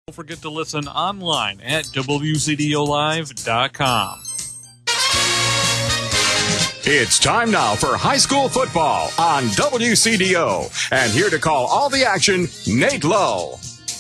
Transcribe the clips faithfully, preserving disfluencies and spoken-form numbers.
Don't forget to listen online at W C D O live dot com. It's time now for high school football on W C D O. And here to call all the action, Nate Lowe.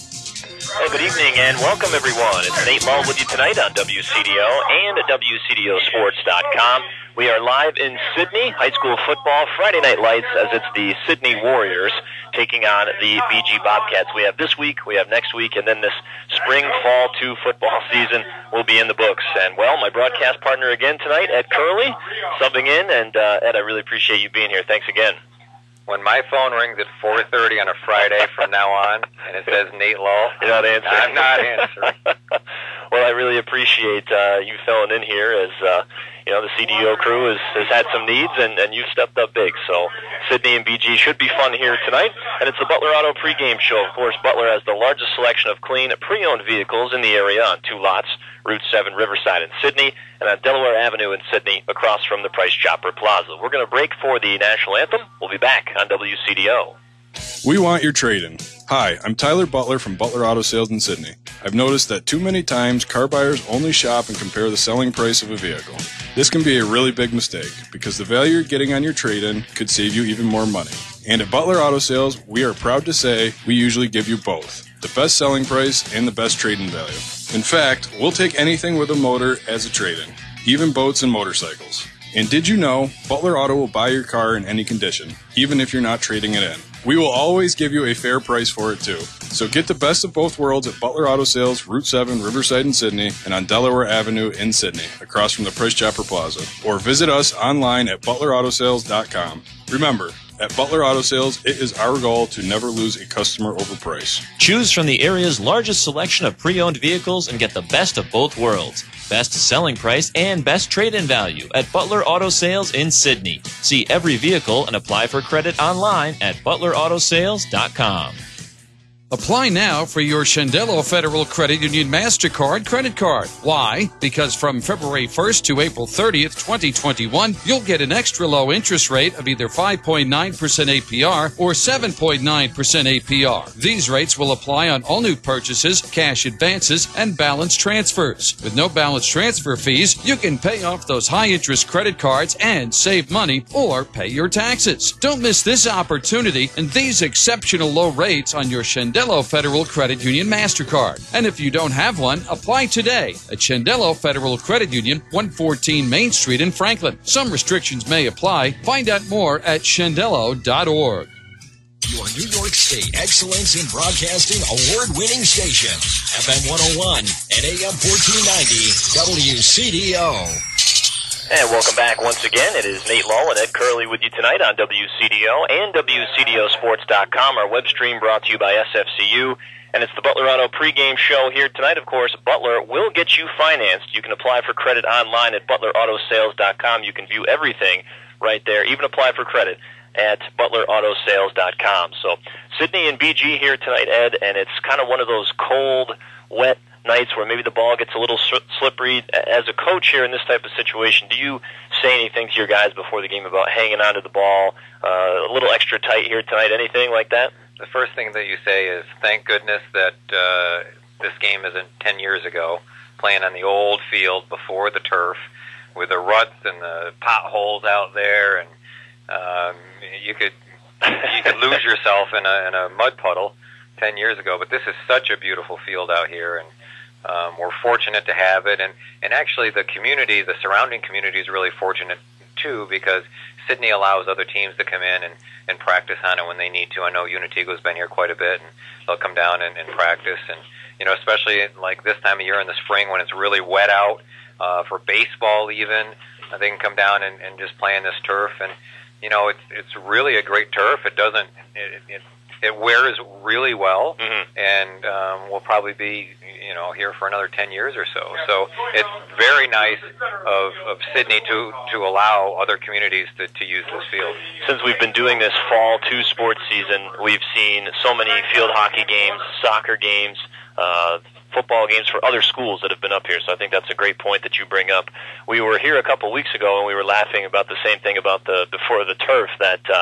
Hey, good evening and welcome everyone. It's Nate Lowe with you tonight on W C D O and at W C D O sports dot com. We are live in Sidney, high school football, Friday Night Lights, as it's the Sidney Warriors taking on the B G Bobcats. We have this week, we have next week, and then this spring, fall two football season will be in the books. And, well, my broadcast partner again tonight, Ed Curley, subbing in. And, uh, Ed, I really appreciate you being here. Thanks again. When my phone rings at four thirty on a Friday from now on, and it says Nate Lowe, you're not answering. I'm not answering. Well, I really appreciate uh, you filling in here as, uh, you know, the C D O crew has, has had some needs, and, and you've stepped up big. So Sidney and B G should be fun here tonight. And it's the Butler Auto pregame show. Of course, Butler has the largest selection of clean, pre-owned vehicles in the area on two lots, Route seven Riverside in Sidney, and on Delaware Avenue in Sidney, across from the Price Chopper Plaza. We're going to break for the national anthem. We'll be back on W C D O. We want your trade-in. Hi, I'm Tyler Butler from Butler Auto Sales in Sidney. I've noticed that too many times car buyers only shop and compare the selling price of a vehicle. This can be a really big mistake because the value you're getting on your trade-in could save you even more money. And at Butler Auto Sales, we are proud to say we usually give you both, the best selling price and the best trade-in value. In fact, we'll take anything with a motor as a trade-in, even boats and motorcycles. And did you know Butler Auto will buy your car in any condition, even if you're not trading it in? We will always give you a fair price for it, too. So get the best of both worlds at Butler Auto Sales, Route seven, Riverside in Sidney, and on Delaware Avenue in Sidney, across from the Price Chopper Plaza. Or visit us online at butler auto sales dot com. Remember, at Butler Auto Sales, it is our goal to never lose a customer over price. Choose from the area's largest selection of pre-owned vehicles and get the best of both worlds. Best selling price and best trade-in value at Butler Auto Sales in Sidney. See every vehicle and apply for credit online at butler auto sales dot com. Apply now for your Shendello Federal Credit Union MasterCard credit card. Why? Because from February first to April thirtieth, twenty twenty-one, you'll get an extra low interest rate of either five point nine percent A P R or seven point nine percent A P R. These rates will apply on all new purchases, cash advances, and balance transfers. With no balance transfer fees, you can pay off those high-interest credit cards and save money or pay your taxes. Don't miss this opportunity and these exceptional low rates on your Shendello Federal Credit Union MasterCard. And if you don't have one, apply today at Shendello Federal Credit Union, one fourteen Main Street in Franklin. Some restrictions may apply. Find out more at shendello dot org. Your New York State Excellence in Broadcasting award-winning station, F M one oh one and A M fourteen ninety, W C D O. And welcome back once again. It is Nate Lowe and Ed Curley with you tonight on W C D O and W C D O sports dot com. Our web stream brought to you by S F C U. And it's the Butler Auto pregame show here tonight. Of course, Butler will get you financed. You can apply for credit online at butler auto sales dot com. You can view everything right there, even apply for credit at butler auto sales dot com. So Sidney and B G here tonight, Ed, and it's kind of one of those cold, wet nights where maybe the ball gets a little slippery. As a coach here in this type of situation, do you say anything to your guys before the game about hanging on to the ball, uh, a little extra tight here tonight, anything like that? The first thing that you say is, thank goodness that uh, this game isn't ten years ago, playing on the old field before the turf, with the ruts and the potholes out there, and um, you could you could lose yourself in a, in a mud puddle ten years ago. But this is such a beautiful field out here, and um, we're fortunate to have it. And, and actually the community, the surrounding community is really fortunate too, because Sidney allows other teams to come in and, and practice on it when they need to. I know Unitego's been here quite a bit, and they'll come down and, and practice. And, you know, especially like this time of year in the spring when it's really wet out, uh, for baseball even, uh, they can come down and, and just play on this turf. And, you know, it's it's really a great turf. It doesn't, it, it, it wears really well, mm-hmm. and um, will probably be, you know, here for another ten years or so. So it's very nice of, of Sidney to, to allow other communities to, to use this field. Since we've been doing this fall two sports season, we've seen so many field hockey games, soccer games, uh, football games for other schools that have been up here. So I think that's a great point that you bring up. We were here a couple weeks ago and we were laughing about the same thing about the before the turf, that uh,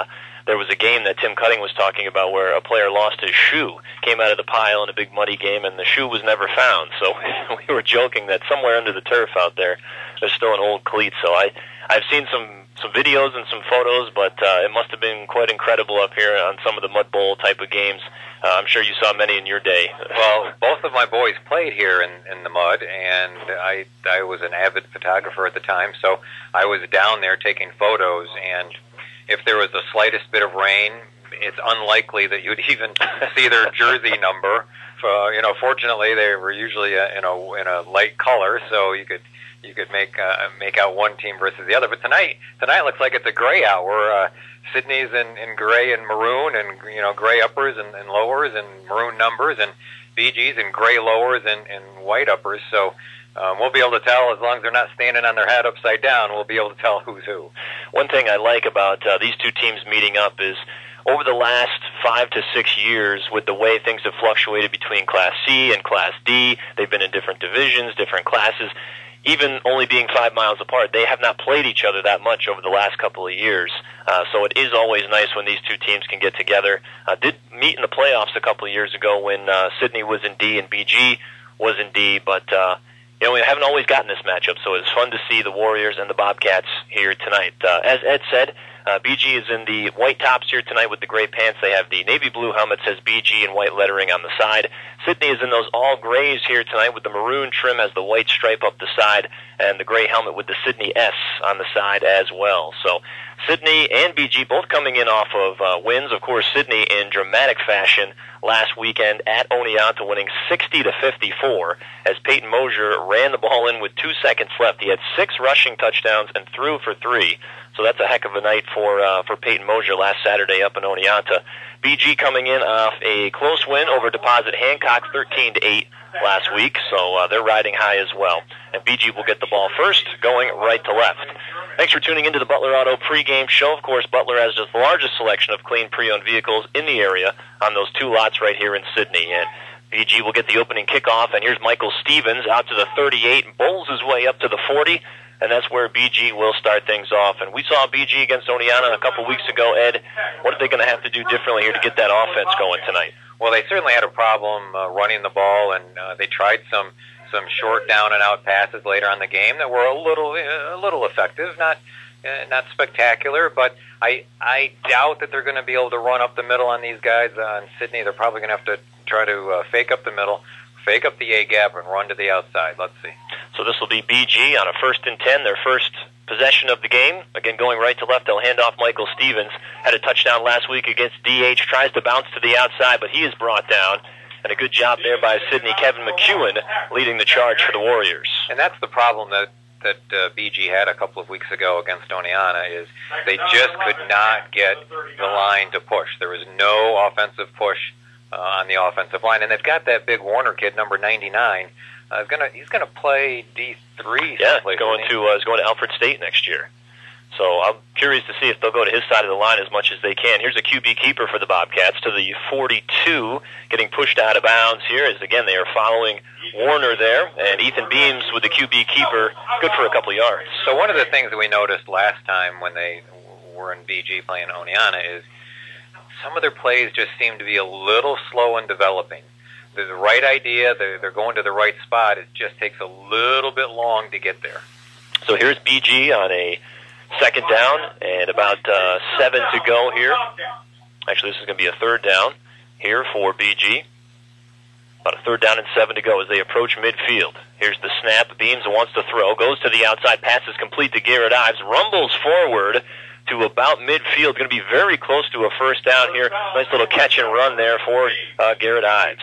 there was a game that Tim Cutting was talking about where a player lost his shoe, came out of the pile in a big muddy game, and the shoe was never found. So we were joking that somewhere under the turf out there, there's still an old cleat. So I, I've seen some, some videos and some photos, but uh, it must have been quite incredible up here on some of the mud bowl type of games. Uh, I'm sure you saw many in your day. Well, both of my boys played here in, in the mud, and I I was an avid photographer at the time, so I was down there taking photos, and if there was the slightest bit of rain, it's unlikely that you'd even see their jersey number. Uh, you know, fortunately, they were usually uh, in a in a light color, so you could you could make uh, make out one team versus the other. But tonight tonight looks like it's a gray out. We're uh, Sydney's in, in gray and maroon, and you know gray uppers and, and lowers and maroon numbers, and B G's in gray lowers and, and white uppers. So um, we'll be able to tell, as long as they're not standing on their hat upside down, we'll be able to tell who's who. One thing I like about uh, these two teams meeting up is over the last five to six years, with the way things have fluctuated between Class C and Class D, they've been in different divisions, different classes. Even only being five miles apart, they have not played each other that much over the last couple of years. Uh, so it is always nice when these two teams can get together. Uh, did meet in the playoffs a couple of years ago when uh, Sydney was in D and B G was in D, but uh, you know we haven't always gotten this matchup. So it's fun to see the Warriors and the Bobcats here tonight. Uh, as Ed said, Uh, B G is in the white tops here tonight with the gray pants. They have the navy blue helmet, says B G in white lettering on the side. Sydney is in those all grays here tonight with the maroon trim as the white stripe up the side and the gray helmet with the Sydney S on the side as well. So Sydney and B G both coming in off of uh, wins. Of course, Sydney in dramatic fashion last weekend at Oneonta, winning sixty to fifty-four as Peyton Mosier ran the ball in with two seconds left. He had six rushing touchdowns and threw for three. So that's a heck of a night for uh, for Peyton Mosier last Saturday up in Oneonta. B G coming in off a close win over Deposit Hancock, thirteen to eight last week. So uh, they're riding high as well. And B G will get the ball first, going right to left. Thanks for tuning into the Butler Auto pregame show. Of course, Butler has the largest selection of clean pre-owned vehicles in the area on those two lots right here in Sydney. And B G will get the opening kickoff. And here's Michael Stevens out to the thirty-eight and bowls his way up to the forty. And that's where B G will start things off. And we saw B G against Oneonta a couple weeks ago. Ed, what are they going to have to do differently here to get that offense going tonight? Well, they certainly had a problem uh, running the ball, and uh, they tried some some short down and out passes later on the game that were a little uh, a little effective, not uh, not spectacular, but I I doubt that they're going to be able to run up the middle on these guys. Uh, in Sydney, they're probably going to have to try to uh, fake up the middle, fake up the A gap, and run to the outside. Let's see. So this will be B G on a first and ten, their first possession of the game. Again, going right to left, they'll hand off Michael Stevens. Had a touchdown last week against D H, tries to bounce to the outside, but he is brought down. And a good job there by Sydney. Kevin McEwen leading the charge for the Warriors. And that's the problem that that uh, B G had a couple of weeks ago against Oneonta, is they just could not get the line to push. There was no offensive push uh, on the offensive line, and they've got that big Warner kid, number ninety-nine. Uh, he's gonna he's gonna play D three. Yeah, he's going to uh, he's going to Alfred State next year. So I'm curious to see if they'll go to his side of the line as much as they can. Here's a Q B keeper for the Bobcats to the forty-two, getting pushed out of bounds here as, again, they are following Warner there. And Ethan Beams with the Q B keeper, good for a couple of yards. So one of the things that we noticed last time when they were in B G playing Oneonta is some of their plays just seem to be a little slow in developing. They're the right idea, they're, they're going to the right spot, it just takes a little bit long to get there. So here's B G on a second down and about uh, seven to go here. Actually, this is going to be a third down here for B G. About a third down and seven to go as they approach midfield. Here's the snap. Beams wants to throw. Goes to the outside. Pass is complete to Garrett Ives. Rumbles forward to about midfield. Going to be very close to a first down here. Nice little catch and run there for uh, Garrett Ives.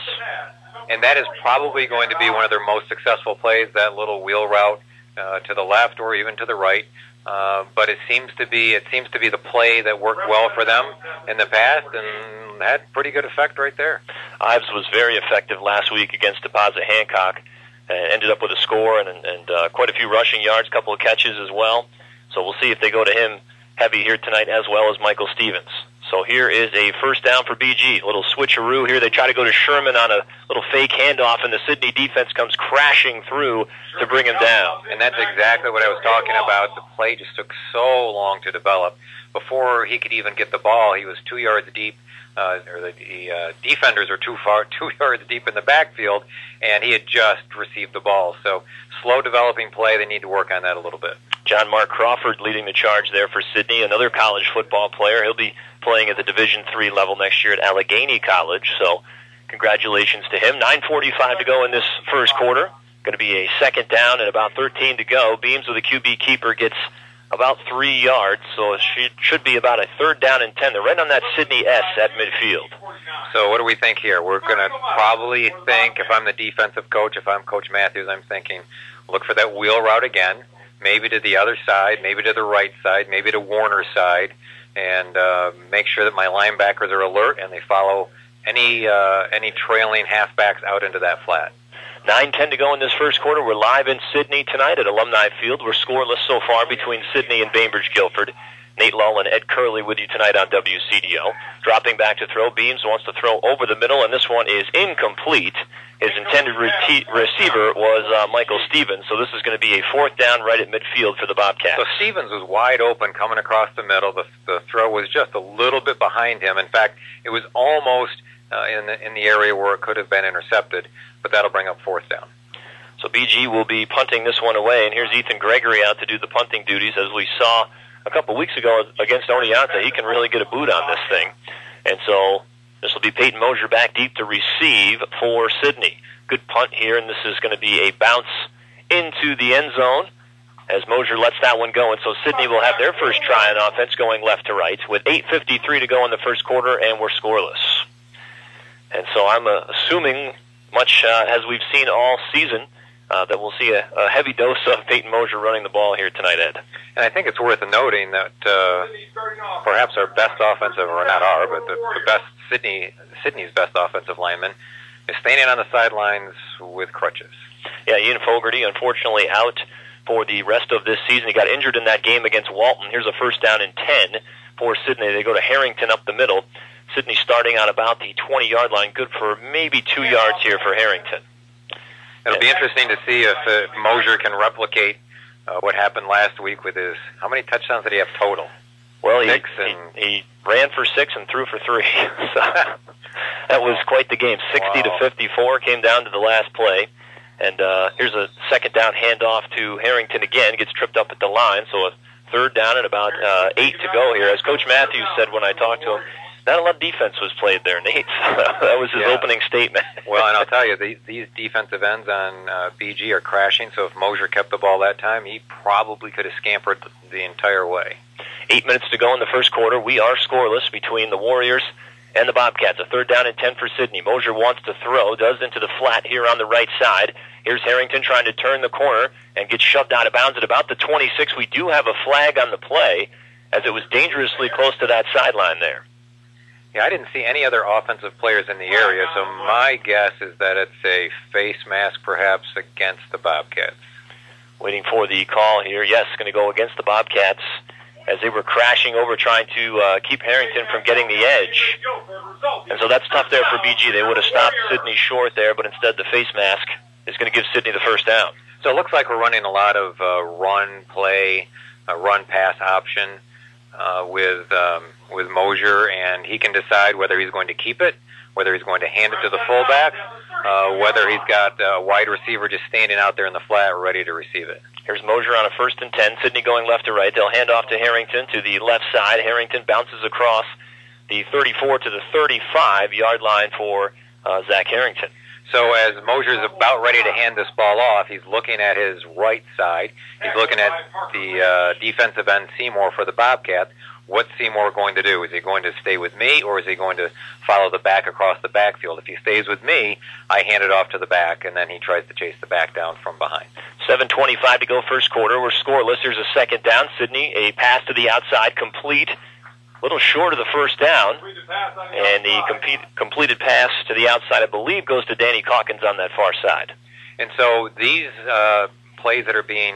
And that is probably going to be one of their most successful plays, that little wheel route uh, to the left or even to the right. Uh, but it seems to be it seems to be the play that worked well for them in the past and had pretty good effect right there. Ives was very effective last week against Deposit Hancock and ended up with a score and, and uh, quite a few rushing yards, a couple of catches as well. So we'll see if they go to him heavy here tonight as well as Michael Stevens. So here is a first down for B G. A little switcheroo here. They try to go to Sherman on a little fake handoff, and the Sidney defense comes crashing through to bring him down. And that's exactly what I was talking about. The play just took so long to develop. Before he could even get the ball, he was two yards deep. Uh, or the, the uh, defenders are too far, two yards deep in the backfield, and he had just received the ball. So slow developing play. They need to work on that a little bit. John Mark Crawford leading the charge there for Sidney, another college football player. He'll be playing at the Division three level next year at Allegheny College. So congratulations to him. nine forty-five to go in this first quarter. Going to be a second down and about thirteen to go. Beams with a Q B keeper gets about three yards, so it should, should be about a third down and ten. They're right on that Sidney S at midfield. So what do we think here? We're going to probably think, if I'm the defensive coach, if I'm Coach Matthews, I'm thinking, look for that wheel route again, maybe to the other side, maybe to the right side, maybe to Warner's side, and uh, make sure that my linebackers are alert and they follow any uh, any trailing halfbacks out into that flat. nine ten to go in this first quarter. We're live in Sidney tonight at Alumni Field. We're scoreless so far between Sidney and Bainbridge Guilford. Nate Lull and Ed Curley with you tonight on W C D O. Dropping back to throw. Beams wants to throw over the middle, and this one is incomplete. His intended re- receiver was uh, Michael Stevens, so this is going to be a fourth down right at midfield for the Bobcats. So Stevens was wide open coming across the middle. The, the throw was just a little bit behind him. In fact, it was almost uh, in, the, in the area where it could have been intercepted, but that'll bring up fourth down. So B G will be punting this one away, and here's Ethan Gregory out to do the punting duties. As we saw a couple weeks ago against Oneonta, he can really get a boot on this thing. And so this will be Peyton Mosier back deep to receive for Sidney. Good punt here, and this is going to be a bounce into the end zone as Mosier lets that one go. And so Sidney will have their first try on offense going left to right with eight fifty-three to go in the first quarter, and we're scoreless. And so I'm uh, assuming, much uh, as we've seen all season, Uh, that we'll see a, a heavy dose of Peyton Mosier running the ball here tonight, Ed. And I think it's worth noting that uh, perhaps our best offensive, or not our, but the, the best Sidney, Sidney's best offensive lineman is standing on the sidelines with crutches. Yeah, Ian Fogarty, unfortunately, out for the rest of this season. He got injured in that game against Walton. Here's a first down and ten for Sidney. They go to Harrington up the middle. Sidney starting on about the twenty-yard line. Good for maybe two yards here for Harrington. It'll be interesting to see if, if Mosier can replicate uh, what happened last week with his, how many touchdowns did he have total? Well, he, six and, he, he ran for six and threw for three. So that was quite the game. sixty wow. to fifty-four came down to the last play. And uh, here's a second down handoff to Harrington again. Gets tripped up at the line, so a third down and about uh, eight to go here. As Coach Matthews said when I talked to him, not a lot of defense was played there, Nate. That was his yeah. opening statement. Well, and I'll tell you, these, these defensive ends on uh, B G are crashing, so if Mosier kept the ball that time, he probably could have scampered the, the entire way. Eight minutes to go in the first quarter. We are scoreless between the Warriors and the Bobcats. A third down and ten for Sidney. Mosier wants to throw, does into the flat here on the right side. Here's Harrington trying to turn the corner and gets shoved out of bounds at about the twenty-six. We do have a flag on the play, as it was dangerously close to that sideline there. Yeah, I didn't see any other offensive players in the area, so my guess is that it's a face mask perhaps against the Bobcats. Waiting for the call here. Yes, going to go against the Bobcats as they were crashing over trying to uh, keep Harrington from getting the edge. And so that's tough there for B G. They would have stopped Sidney short there, but instead the face mask is going to give Sidney the first down. So it looks like we're running a lot of uh, run, play, uh, run-pass option uh, with um, with Mosier, and he can decide whether he's going to keep it, whether he's going to hand it to the fullback, uh, whether he's got a wide receiver just standing out there in the flat ready to receive it. Here's Mosier on a first and ten. Sidney going left to right. They'll hand off to Harrington to the left side. Harrington bounces across the thirty-four to the thirty-five-yard line for uh, Zach Harrington. So as Mosier's about ready to hand this ball off, he's looking at his right side. He's looking at the uh, defensive end, Seymour, for the Bobcats. What's Seymour going to do? Is he going to stay with me, or is he going to follow the back across the backfield? If he stays with me, I hand it off to the back, and then he tries to chase the back down from behind. seven twenty-five to go first quarter. We're scoreless. There's a second down. Sidney, a pass to the outside, complete. A little short of the first down. And the compete, completed pass to the outside, I believe, goes to Danny Calkins on that far side. And so these uh, plays that are being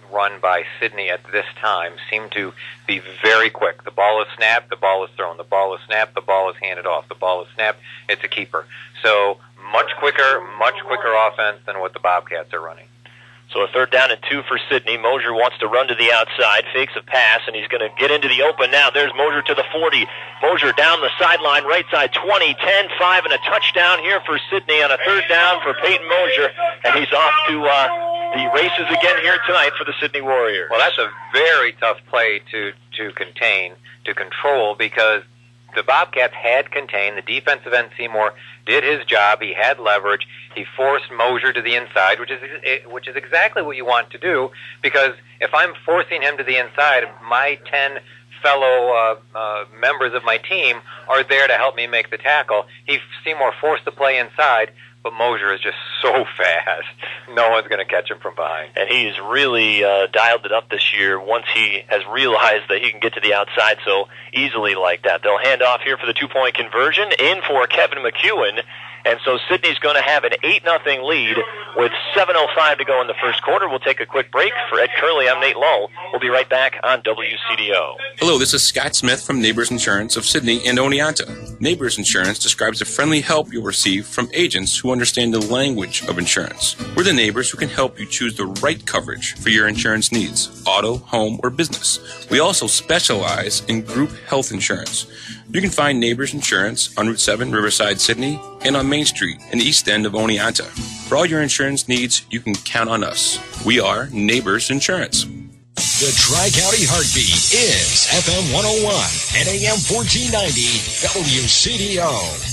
run by Sidney at this time seem to be very quick. The ball is snapped, the ball is thrown, the ball is snapped, the ball is handed off, the ball is snapped, it's a keeper. So much quicker, much quicker offense than what the Bobcats are running. So a third down and two for Sidney. Mosier wants to run to the outside, fakes a pass, and he's going to get into the open now. There's Mosier to the forty. Mosier down the sideline, right side, twenty, ten, five, and a touchdown here for Sidney on a third down for Peyton Mosier, and he's off to uh, the races again here tonight for the Sidney Warriors. Well, that's a very tough play to, to contain, to control, because the Bobcats had contained. The defensive end, Seymour, did his job. He had leverage. He forced Mosier to the inside, which is which is exactly what you want to do, because if I'm forcing him to the inside, my ten fellow uh, uh, members of my team are there to help me make the tackle. He, Seymour forced the play inside, but Mosier is just so fast. No one's going to catch him from behind. And he's really uh, dialed it up this year once he has realized that he can get to the outside so easily like that. They'll hand off here for the two-point conversion in for Kevin McEwen. And so Sidney's going to have an eight nothing lead with seven oh five to go in the first quarter. We'll take a quick break. For Ed Curley, I'm Nate Lull. We'll be right back on W C D O. Hello, this is Scott Smith from Neighbors Insurance of Sidney and Oneonta. Neighbors Insurance describes the friendly help you'll receive from agents who understand the language of insurance. We're the neighbors who can help you choose the right coverage for your insurance needs, auto, home, or business. We also specialize in group health insurance. You can find Neighbors Insurance on Route seven, Riverside, Sidney, and on Main Street in the east end of Oneonta. For all your insurance needs, you can count on us. We are Neighbors Insurance. The Tri-County Heartbeat is F M one oh one and A M fourteen ninety W C D O.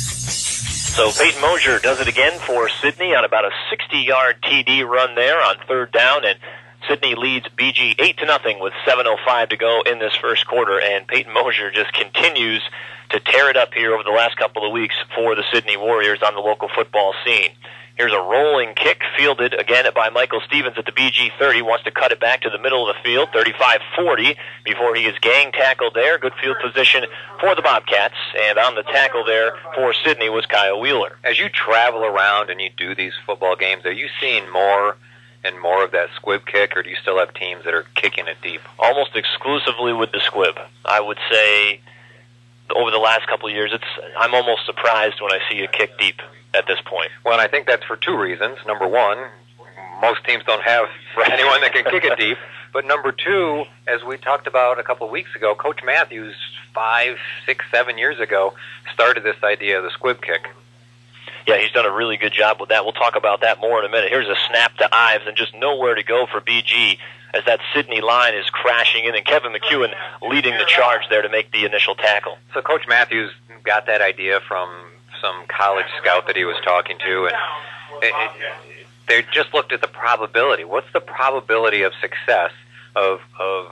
So Peyton Mosier does it again for Sidney on about a sixty-yard T D run there on third down, and Sidney leads B G eight to nothing with seven oh five to go in this first quarter, and Peyton Mosier just continues to tear it up here over the last couple of weeks for the Sidney Warriors on the local football scene. Here's a rolling kick fielded again by Michael Stevens at the B G thirty. Wants to cut it back to the middle of the field, thirty-five forty, before he is gang tackled there. Good field position for the Bobcats, and on the tackle there for Sidney was Kyle Wheeler. As you travel around and you do these football games, are you seeing more and more of that squib kick, or do you still have teams that are kicking it deep? Almost exclusively with the squib. I would say over the last couple of years, it's I'm almost surprised when I see a kick deep at this point. Well, and I think that's for two reasons. Number one, most teams don't have anyone that can kick it deep. But number two, as we talked about a couple of weeks ago, Coach Matthews, five, six, seven years ago, started this idea of the squib kick. Yeah, he's done a really good job with that. We'll talk about that more in a minute. Here's a snap to Ives, and just nowhere to go for B G as that Sidney line is crashing in, and Kevin McEwen leading the charge there to make the initial tackle. So Coach Matthews got that idea from some college scout that he was talking to, and it, it, they just looked at the probability. What's the probability of success of of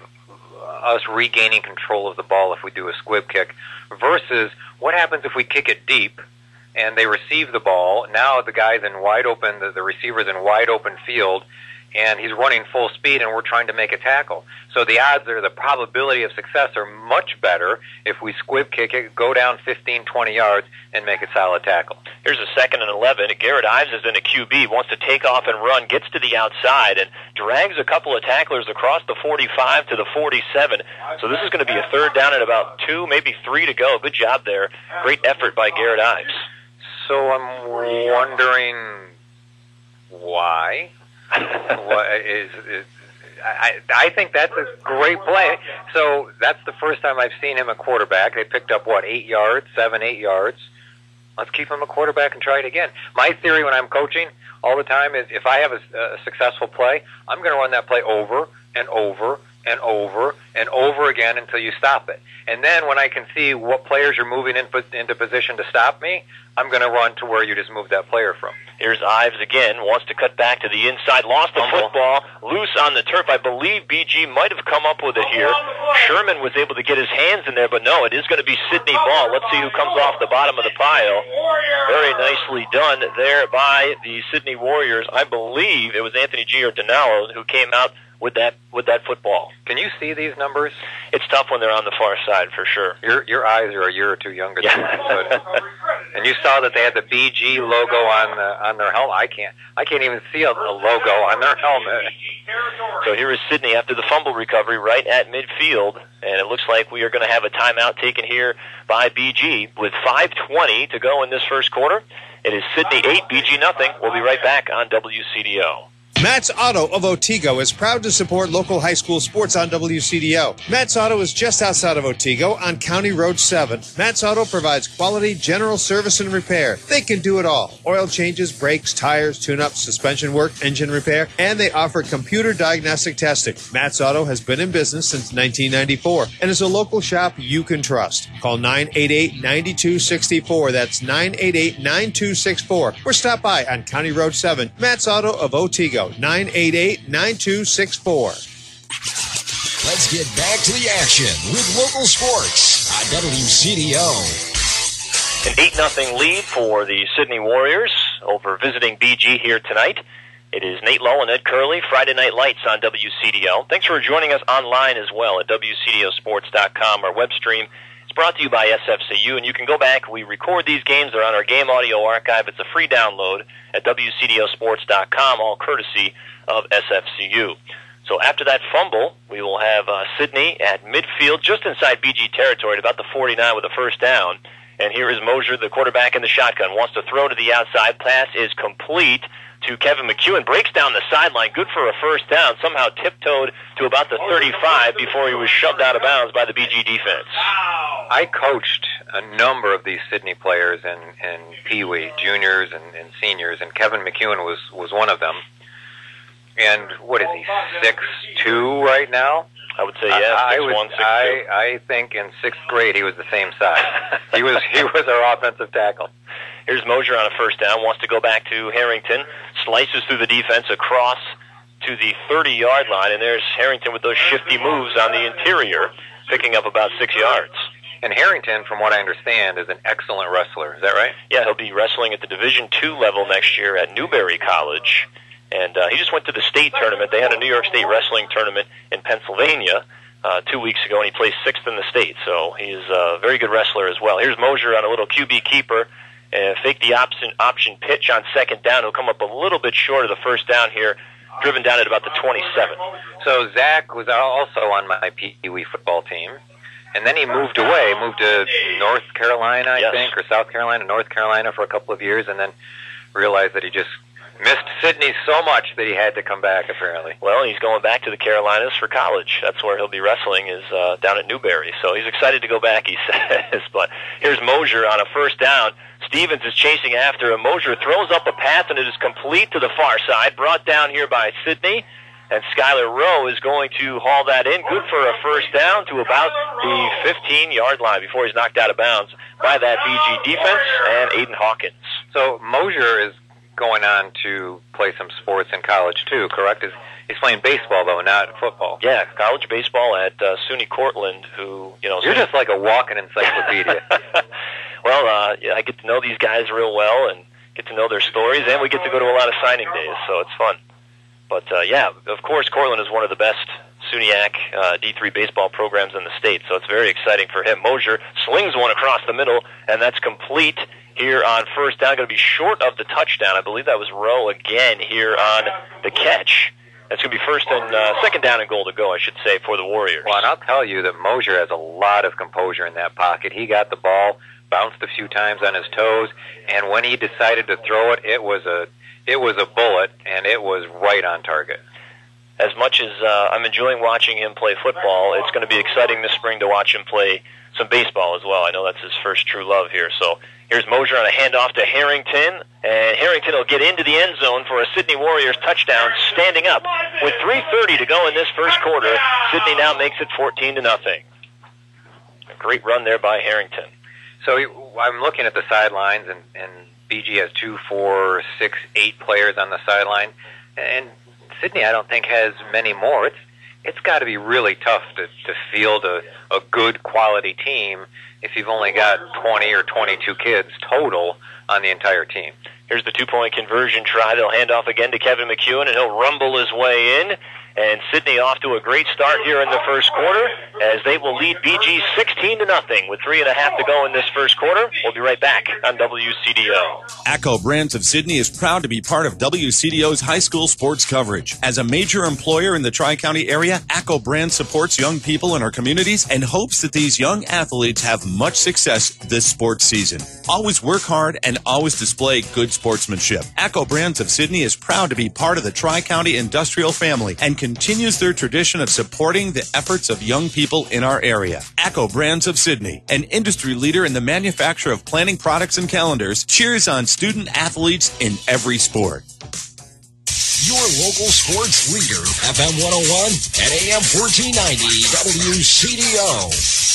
us regaining control of the ball if we do a squib kick versus what happens if we kick it deep and they receive the ball? Now the guy's in wide open, the, the receiver's in wide open field, and he's running full speed, and we're trying to make a tackle. So the odds are, the probability of success are much better if we squib kick it, go down fifteen, twenty yards, and make a solid tackle. Here's a second and eleven. Garrett Ives is in a Q B, wants to take off and run, gets to the outside, and drags a couple of tacklers across the forty-five to the forty-seven. So this is going to be a third down at about two, maybe three to go. Good job there. Great effort by Garrett Ives. So I'm wondering why. what is, is I, I think that's a great play. So that's the first time I've seen him a quarterback. They picked up, what, eight yards, seven, eight yards. Let's keep him a quarterback and try it again. My theory when I'm coaching all the time is if I have a, a successful play, I'm going to run that play over and over and over and over again until you stop it. And then when I can see what players are moving in, into position to stop me, I'm going to run to where you just moved that player from. Here's Ives again, wants to cut back to the inside, lost the football, loose on the turf. I believe B G might have come up with it here. Sherman was able to get his hands in there, but no, it is going to be Sidney ball. Let's see who comes off the bottom of the pile. Very nicely done there by the Sidney Warriors. I believe it was Anthony Giordano who came out with that with that football. Can you see these numbers? It's tough when they're on the far side, for sure. Your your eyes are a year or two younger than mine. But, and you saw that they had the B G logo on the, on their helmet. I can't I can't even see a, a logo on their helmet. So here is Sidney after the fumble recovery right at midfield, and it looks like we are going to have a timeout taken here by B G with five twenty to go in this first quarter. It is Sidney eight, B G nothing. We'll be right back on W C D O. Matt's Auto of Otsego is proud to support local high school sports on W C D O. Matt's Auto is just outside of Otsego on County Road seven. Matt's Auto provides quality general service and repair. They can do it all. Oil changes, brakes, tires, tune-ups, suspension work, engine repair, and they offer computer diagnostic testing. Matt's Auto has been in business since nineteen ninety-four and is a local shop you can trust. Call nine eight eight, nine two six four. That's nine eight eight, nine two six four. Or stop by on County Road seven. Matt's Auto of Otsego. nine eight eight, nine two six four. Let's get back to the action with local sports on W C D O. An eight nothing lead for the Sidney Warriors over visiting B G here tonight. It is Nate Lowe and Ed Curley, Friday Night Lights on W C D O. Thanks for joining us online as well at W C D O sports dot com. Our web stream is brought to you by S F C U, and you can go back. We record these games. They're on our game audio archive. It's a free download at W C D O sports dot com, all courtesy of S F C U. So after that fumble, we will have uh, Sidney at midfield, just inside B G territory, at about the forty-nine with a first down. And here is Mosier, the quarterback in the shotgun, wants to throw to the outside. Pass is complete to Kevin McEwen. Breaks down the sideline, good for a first down. Somehow tiptoed to about the thirty-five before he was shoved out of bounds by the B G defense. I coached a number of these Sidney players in, in Pee Wee, juniors and, and seniors, and Kevin McEwen was, was one of them. And what is he, six two right now? I would say, yeah, I, I, six was, one, six two. I, I think in sixth grade he was the same size. he was he was our offensive tackle. Here's Mosier on a first down, wants to go back to Harrington, slices through the defense across to the thirty-yard line, and there's Harrington with those shifty moves on the interior, picking up about six yards. And Harrington, from what I understand, is an excellent wrestler. Is that right? Yeah, he'll be wrestling at the Division two level next year at Newberry College. And uh, he just went to the state tournament. They had a New York State wrestling tournament in Pennsylvania uh, two weeks ago, and he placed sixth in the state. So he's a very good wrestler as well. Here's Mosier on a little Q B keeper. And fake the option, option pitch on second down. He'll come up a little bit short of the first down here, driven down at about the twenty-seven. So Zach was also on my Pee Wee football team. And then he moved away, moved to North Carolina, I yes. think, or South Carolina, North Carolina for a couple of years, and then realized that he just missed Sidney so much that he had to come back, apparently. Well, he's going back to the Carolinas for college. That's where he'll be wrestling, is uh, down at Newberry. So he's excited to go back, he says. But here's Mosier on a first down. Stevens is chasing after him. Mosier throws up a pass, and it is complete to the far side, brought down here by Sidney. And Skylar Rowe is going to haul that in. Good for a first down to about the fifteen-yard line before he's knocked out of bounds by that B G defense and Aiden Hawkins. So Mosier is going on to play some sports in college too, correct? Is he's playing baseball though, not football? Yeah, college baseball at uh, SUNY Cortland. Who you know? You're just like a walking encyclopedia. Well, uh, yeah, I get to know these guys real well and get to know their stories, and we get to go to a lot of signing days, so it's fun. But uh, yeah, of course, Cortland is one of the best SUNYAC uh, D three baseball programs in the state, so it's very exciting for him. Mosier slings one across the middle, and that's complete here on first down. Going to be short of the touchdown. I believe that was Rowe again here on the catch. That's going to be first and uh, second down and goal to go, I should say, for the Warriors. Well, and I'll tell you that Mosier has a lot of composure in that pocket. He got the ball, bounced a few times on his toes, and when he decided to throw it, it was a it was a bullet, and it was right on target. As much as uh, I'm enjoying watching him play football, it's going to be exciting this spring to watch him play some baseball as well. I know that's his first true love here. So here's Mosier on a handoff to Harrington, and Harrington will get into the end zone for a Sidney Warriors touchdown, standing up with three thirty to go in this first quarter. Sidney now makes it fourteen to nothing. A great run there by Harrington. So I'm looking at the sidelines, and, and B G has two, four, six, eight players on the sideline, and Sidney, I don't think, has many more. It's it's got to be really tough to, to field a, a good quality team if you've only got twenty or twenty-two kids total on the entire team. Here's the two-point conversion try. They'll hand off again to Kevin McEwen, and he'll rumble his way in. And Sidney off to a great start here in the first quarter as they will lead B G sixteen to nothing with three and a half to go in this first quarter. We'll be right back on W C D O. ACCO Brands of Sidney is proud to be part of W C D O's high school sports coverage. As a major employer in the Tri-County area, ACCO Brands supports young people in our communities and hopes that these young athletes have much success this sports season. Always work hard and always display good sportsmanship. ACCO Brands of Sidney is proud to be part of the Tri-County industrial family and continues their tradition of supporting the efforts of young people in our area. ACCO Brands of Sidney, an industry leader in the manufacture of planning products and calendars, cheers on student athletes in every sport. Your local sports leader, F M one oh one and A M fourteen ninety W C D O.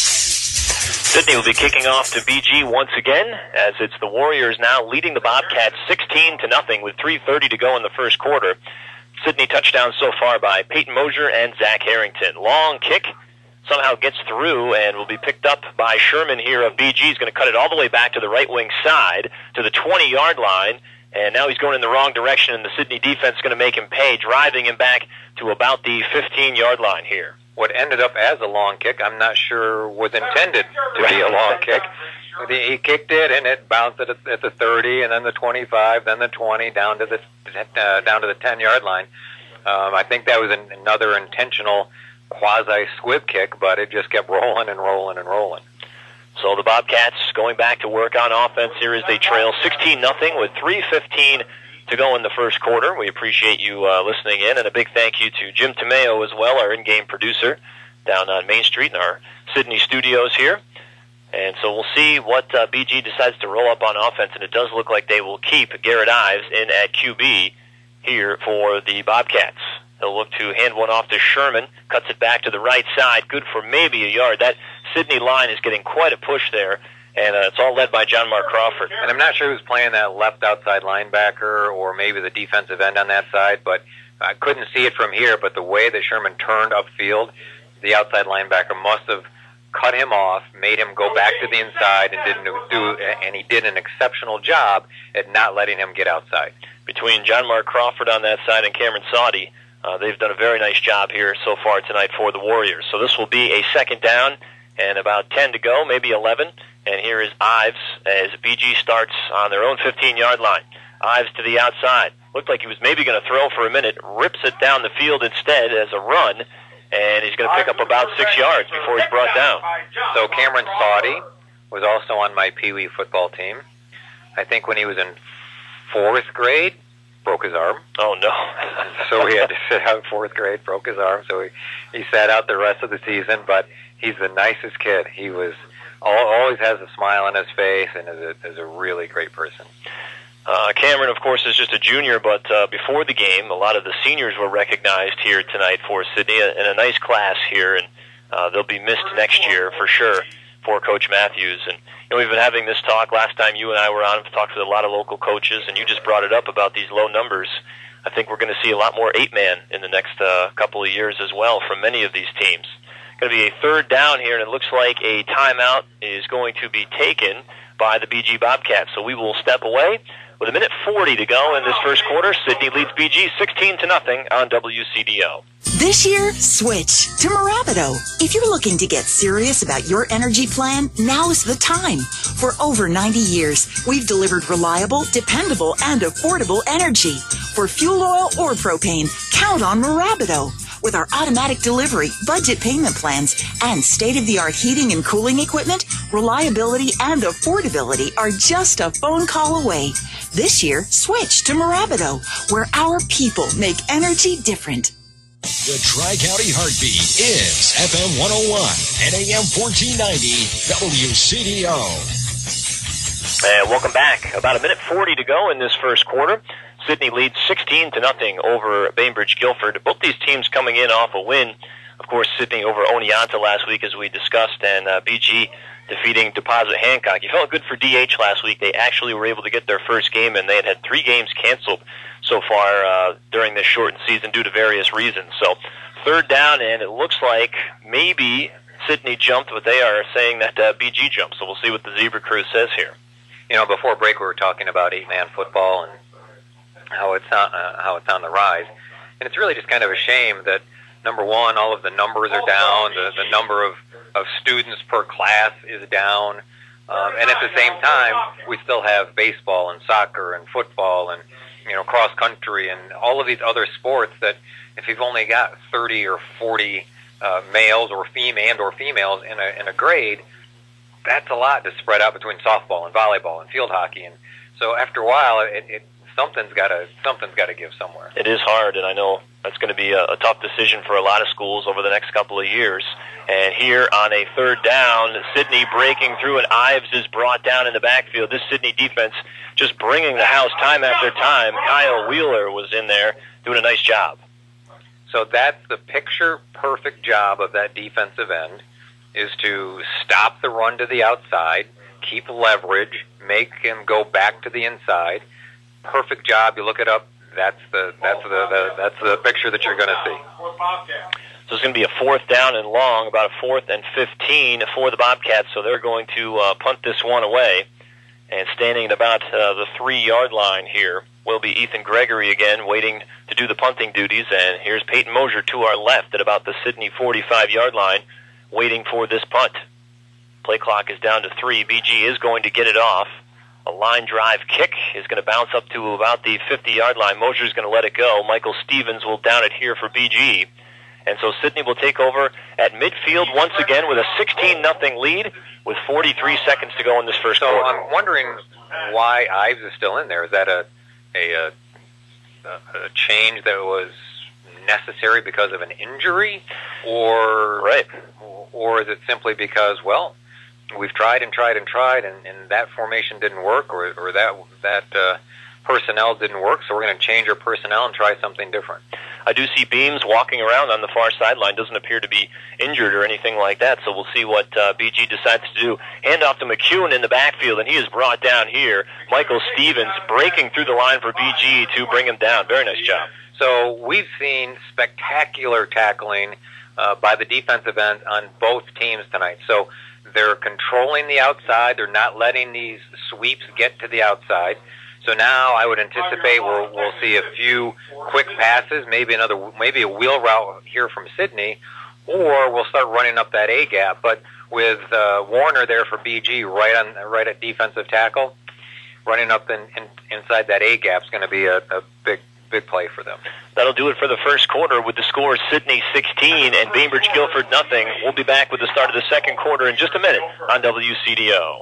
Sidney will be kicking off to B G once again, as it's the Warriors now leading the Bobcats sixteen to nothing with three thirty to go in the first quarter. Sidney touchdown so far by Peyton Mosier and Zach Harrington. Long kick somehow gets through and will be picked up by Sherman here of B G. He's going to cut it all the way back to the right wing side to the twenty-yard line, and now he's going in the wrong direction, and the Sidney defense is going to make him pay, driving him back to about the fifteen-yard line here. What ended up as a long kick, I'm not sure was intended to be a long kick. He kicked it, and it bounced at the thirty, and then the twenty-five, then the twenty, down to the uh, down to the ten-yard line. Um, I think that was an, another intentional quasi-squib kick, but it just kept rolling and rolling and rolling. So the Bobcats going back to work on offense here as they trail sixteen nothing with three fifteen to go in the first quarter. We appreciate you uh, listening in, and a big thank you to Jim Tomeo as well, our in-game producer down on Main Street in our Sidney studios here. And so we'll see what uh, B G decides to roll up on offense, and it does look like they will keep Garrett Ives in at Q B here for the Bobcats. They'll look to hand one off to Sherman, cuts it back to the right side, good for maybe a yard. That Sidney line is getting quite a push there, and uh, it's all led by John Mark Crawford. And I'm not sure who's playing that left outside linebacker or maybe the defensive end on that side, but I couldn't see it from here, but the way that Sherman turned upfield, the outside linebacker must have cut him off, made him go back to the inside, and didn't do, and he did an exceptional job at not letting him get outside. Between John Mark Crawford on that side and Cameron Sauty, uh, they've done a very nice job here so far tonight for the Warriors. So this will be a second down and about ten to go, maybe eleven. And here is Ives as B G starts on their own fifteen-yard line. Ives to the outside. Looked like he was maybe going to throw for a minute, rips it down the field instead as a run, and he's going to pick up about six yards before he's brought down. So Cameron Sauty was also on my Pee Wee football team. I think when he was in fourth grade, broke his arm. Oh, no. So he had to sit out in fourth grade, broke his arm, so he, he sat out the rest of the season, but he's the nicest kid. He was always has a smile on his face and is a, is a really great person. Uh, Cameron, of course, is just a junior, but uh, before the game, a lot of the seniors were recognized here tonight for Sidney, and a nice class here, and uh, they'll be missed next year for sure for Coach Matthews. And you know, we've been having this talk. Last time you and I were on, we've talked with a lot of local coaches, and you just brought it up about these low numbers. I think we're going to see a lot more eight-man in the next uh, couple of years as well from many of these teams. Going to be a third down here, and it looks like a timeout is going to be taken by the B G Bobcats. So we will step away. With a minute forty to go in this first quarter, Sidney leads B G sixteen to nothing on W C D O. This year, switch to Mirabido. If you're looking to get serious about your energy plan, now is the time. For over ninety years, we've delivered reliable, dependable, and affordable energy. For fuel oil or propane, count on Mirabido. With our automatic delivery, budget payment plans, and state-of-the-art heating and cooling equipment, reliability and affordability are just a phone call away. This year, switch to Mirabido, where our people make energy different. The Tri-County Heartbeat is F M one oh one and A M fourteen ninety W C D O. And welcome back. About a minute forty to go in this first quarter. Sidney leads sixteen to nothing over Bainbridge Guilford. Both these teams coming in off a win. Of course, Sidney over Oneonta last week, as we discussed, and uh, B G defeating Deposit Hancock. You felt good for D H last week. They actually were able to get their first game, and they had had three games canceled so far uh, during this shortened season due to various reasons. So third down, and it looks like maybe Sidney jumped, but they are saying that uh, B G jumped. So we'll see what the Zebra Crew says here. You know, before break we were talking about eight-man football and how it's on, uh, how it's on the rise. And it's really just kind of a shame that, number one, all of the numbers are down, the, the number of, of students per class is down, um, and at the same time, we still have baseball and soccer and football and, you know, cross country and all of these other sports that if you've only got thirty or forty uh, males or female and or females in a in a grade, that's a lot to spread out between softball and volleyball and field hockey. And so after a while, it, it something's got to something's got to give somewhere. It is hard, and I know that's going to be a, a tough decision for a lot of schools over the next couple of years. And here on a third down, Sidney breaking through, and Ives is brought down in the backfield. This Sidney defense just bringing the house time after time. Kyle Wheeler was in there doing a nice job. So that's the picture-perfect job of that defensive end, is to stop the run to the outside, keep leverage, make him go back to the inside. Perfect job. You look it up. That's the that's the, the that's the picture that you're going to see. So it's going to be a fourth down and long, about a fourth and fifteen for the Bobcats. So they're going to uh, punt this one away, and standing at about uh, the three-yard line here will be Ethan Gregory again, waiting to do the punting duties. And here's Peyton Mosier to our left at about the Sidney forty-five-yard line, waiting for this punt. Play clock is down to three. B G is going to get it off. A line drive kick is going to bounce up to about the fifty-yard line. Mosier is going to let it go. Michael Stevens will down it here for B G. And so Sidney will take over at midfield once again with a sixteen nothing lead with forty-three seconds to go in this first so quarter. So I'm wondering why Ives is still in there. Is that a, a, a, a change that was necessary because of an injury? Or, right. Or is it simply because, well, we've tried and tried and tried, and, and that formation didn't work, or, or that that uh, personnel didn't work, so we're going to change our personnel and try something different. I do see Beams walking around on the far sideline. Doesn't appear to be injured or anything like that, so we'll see what uh, B G decides to do. Hand off to McEwen in the backfield, and he is brought down here. Michael Stevens breaking through the line for B G to bring him down. Very nice job. So we've seen spectacular tackling uh, by the defensive end on both teams tonight. So they're controlling the outside. They're not letting these sweeps get to the outside. So now I would anticipate we'll, we'll see a few quick passes, maybe another, maybe a wheel route here from Sidney, or we'll start running up that A gap. But with uh, Warner there for B G right on, right at defensive tackle, running up in, in, inside that A gap is going to be a, a big, big play for them. That'll do it for the first quarter with the score Sidney sixteen and Bainbridge Guilford nothing. We'll be back with the start of the second quarter in just a minute on W C D O.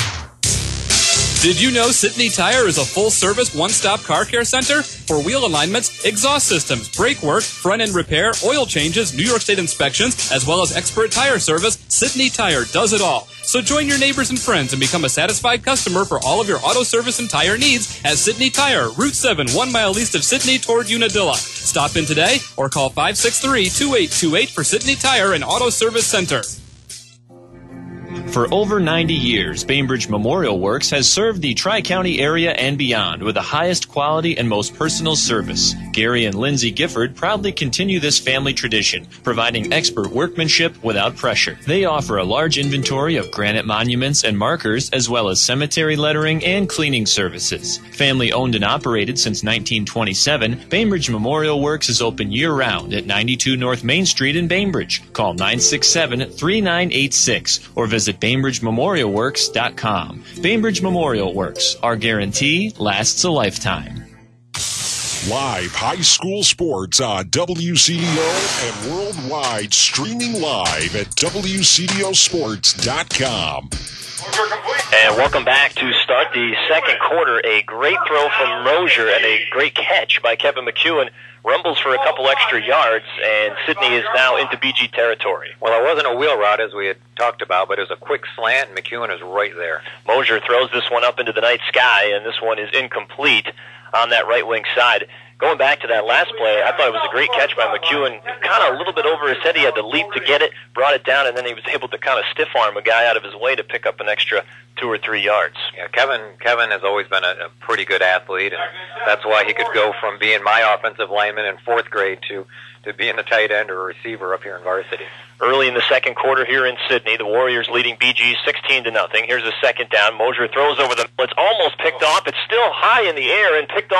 Did you know Sidney Tire is a full-service, one-stop car care center? For wheel alignments, exhaust systems, brake work, front-end repair, oil changes, New York State inspections, as well as expert tire service, Sidney Tire does it all. So join your neighbors and friends and become a satisfied customer for all of your auto service and tire needs at Sidney Tire, Route seven, one mile east of Sidney toward Unadilla. Stop in today or call five six three, two eight two eight for Sidney Tire and Auto Service Center. For over ninety years, Bainbridge Memorial Works has served the Tri-County area and beyond with the highest quality and most personal service. Gary and Lindsay Gifford proudly continue this family tradition, providing expert workmanship without pressure. They offer a large inventory of granite monuments and markers, as well as cemetery lettering and cleaning services. Family owned and operated since nineteen twenty-seven, Bainbridge Memorial Works is open year-round at ninety-two North Main Street in Bainbridge. Call nine six seven, three nine eight six or visit Bainbridge Memorial Works dot com. Bainbridge Memorial Works. Our guarantee lasts a lifetime. Live high school sports on W C D O and worldwide, streaming live at W C D O sports dot com. And welcome back to start the second quarter. A great throw from Mosier and a great catch by Kevin McEwen. Rumbles for a couple extra yards, and Sidney is now into B G territory. Well, it wasn't a wheel route as we had talked about, but it was a quick slant, and McEwen is right there. Mosier throws this one up into the night sky, and this one is incomplete on that right wing side. Going back to that last play, I thought it was a great catch by McEwen. Kind of a little bit over his head. He had to leap to get it, brought it down, and then he was able to kind of stiff arm a guy out of his way to pick up an extra two or three yards. Yeah, Kevin Kevin has always been a, a pretty good athlete, and that's why he could go from being my offensive lineman in fourth grade to, to being a tight end or a receiver up here in varsity. Early in the second quarter here in Sidney, the Warriors leading B G sixteen to nothing. Here's a second down. Mosier throws over the middle. It's almost picked off. It's still high in the air and picked off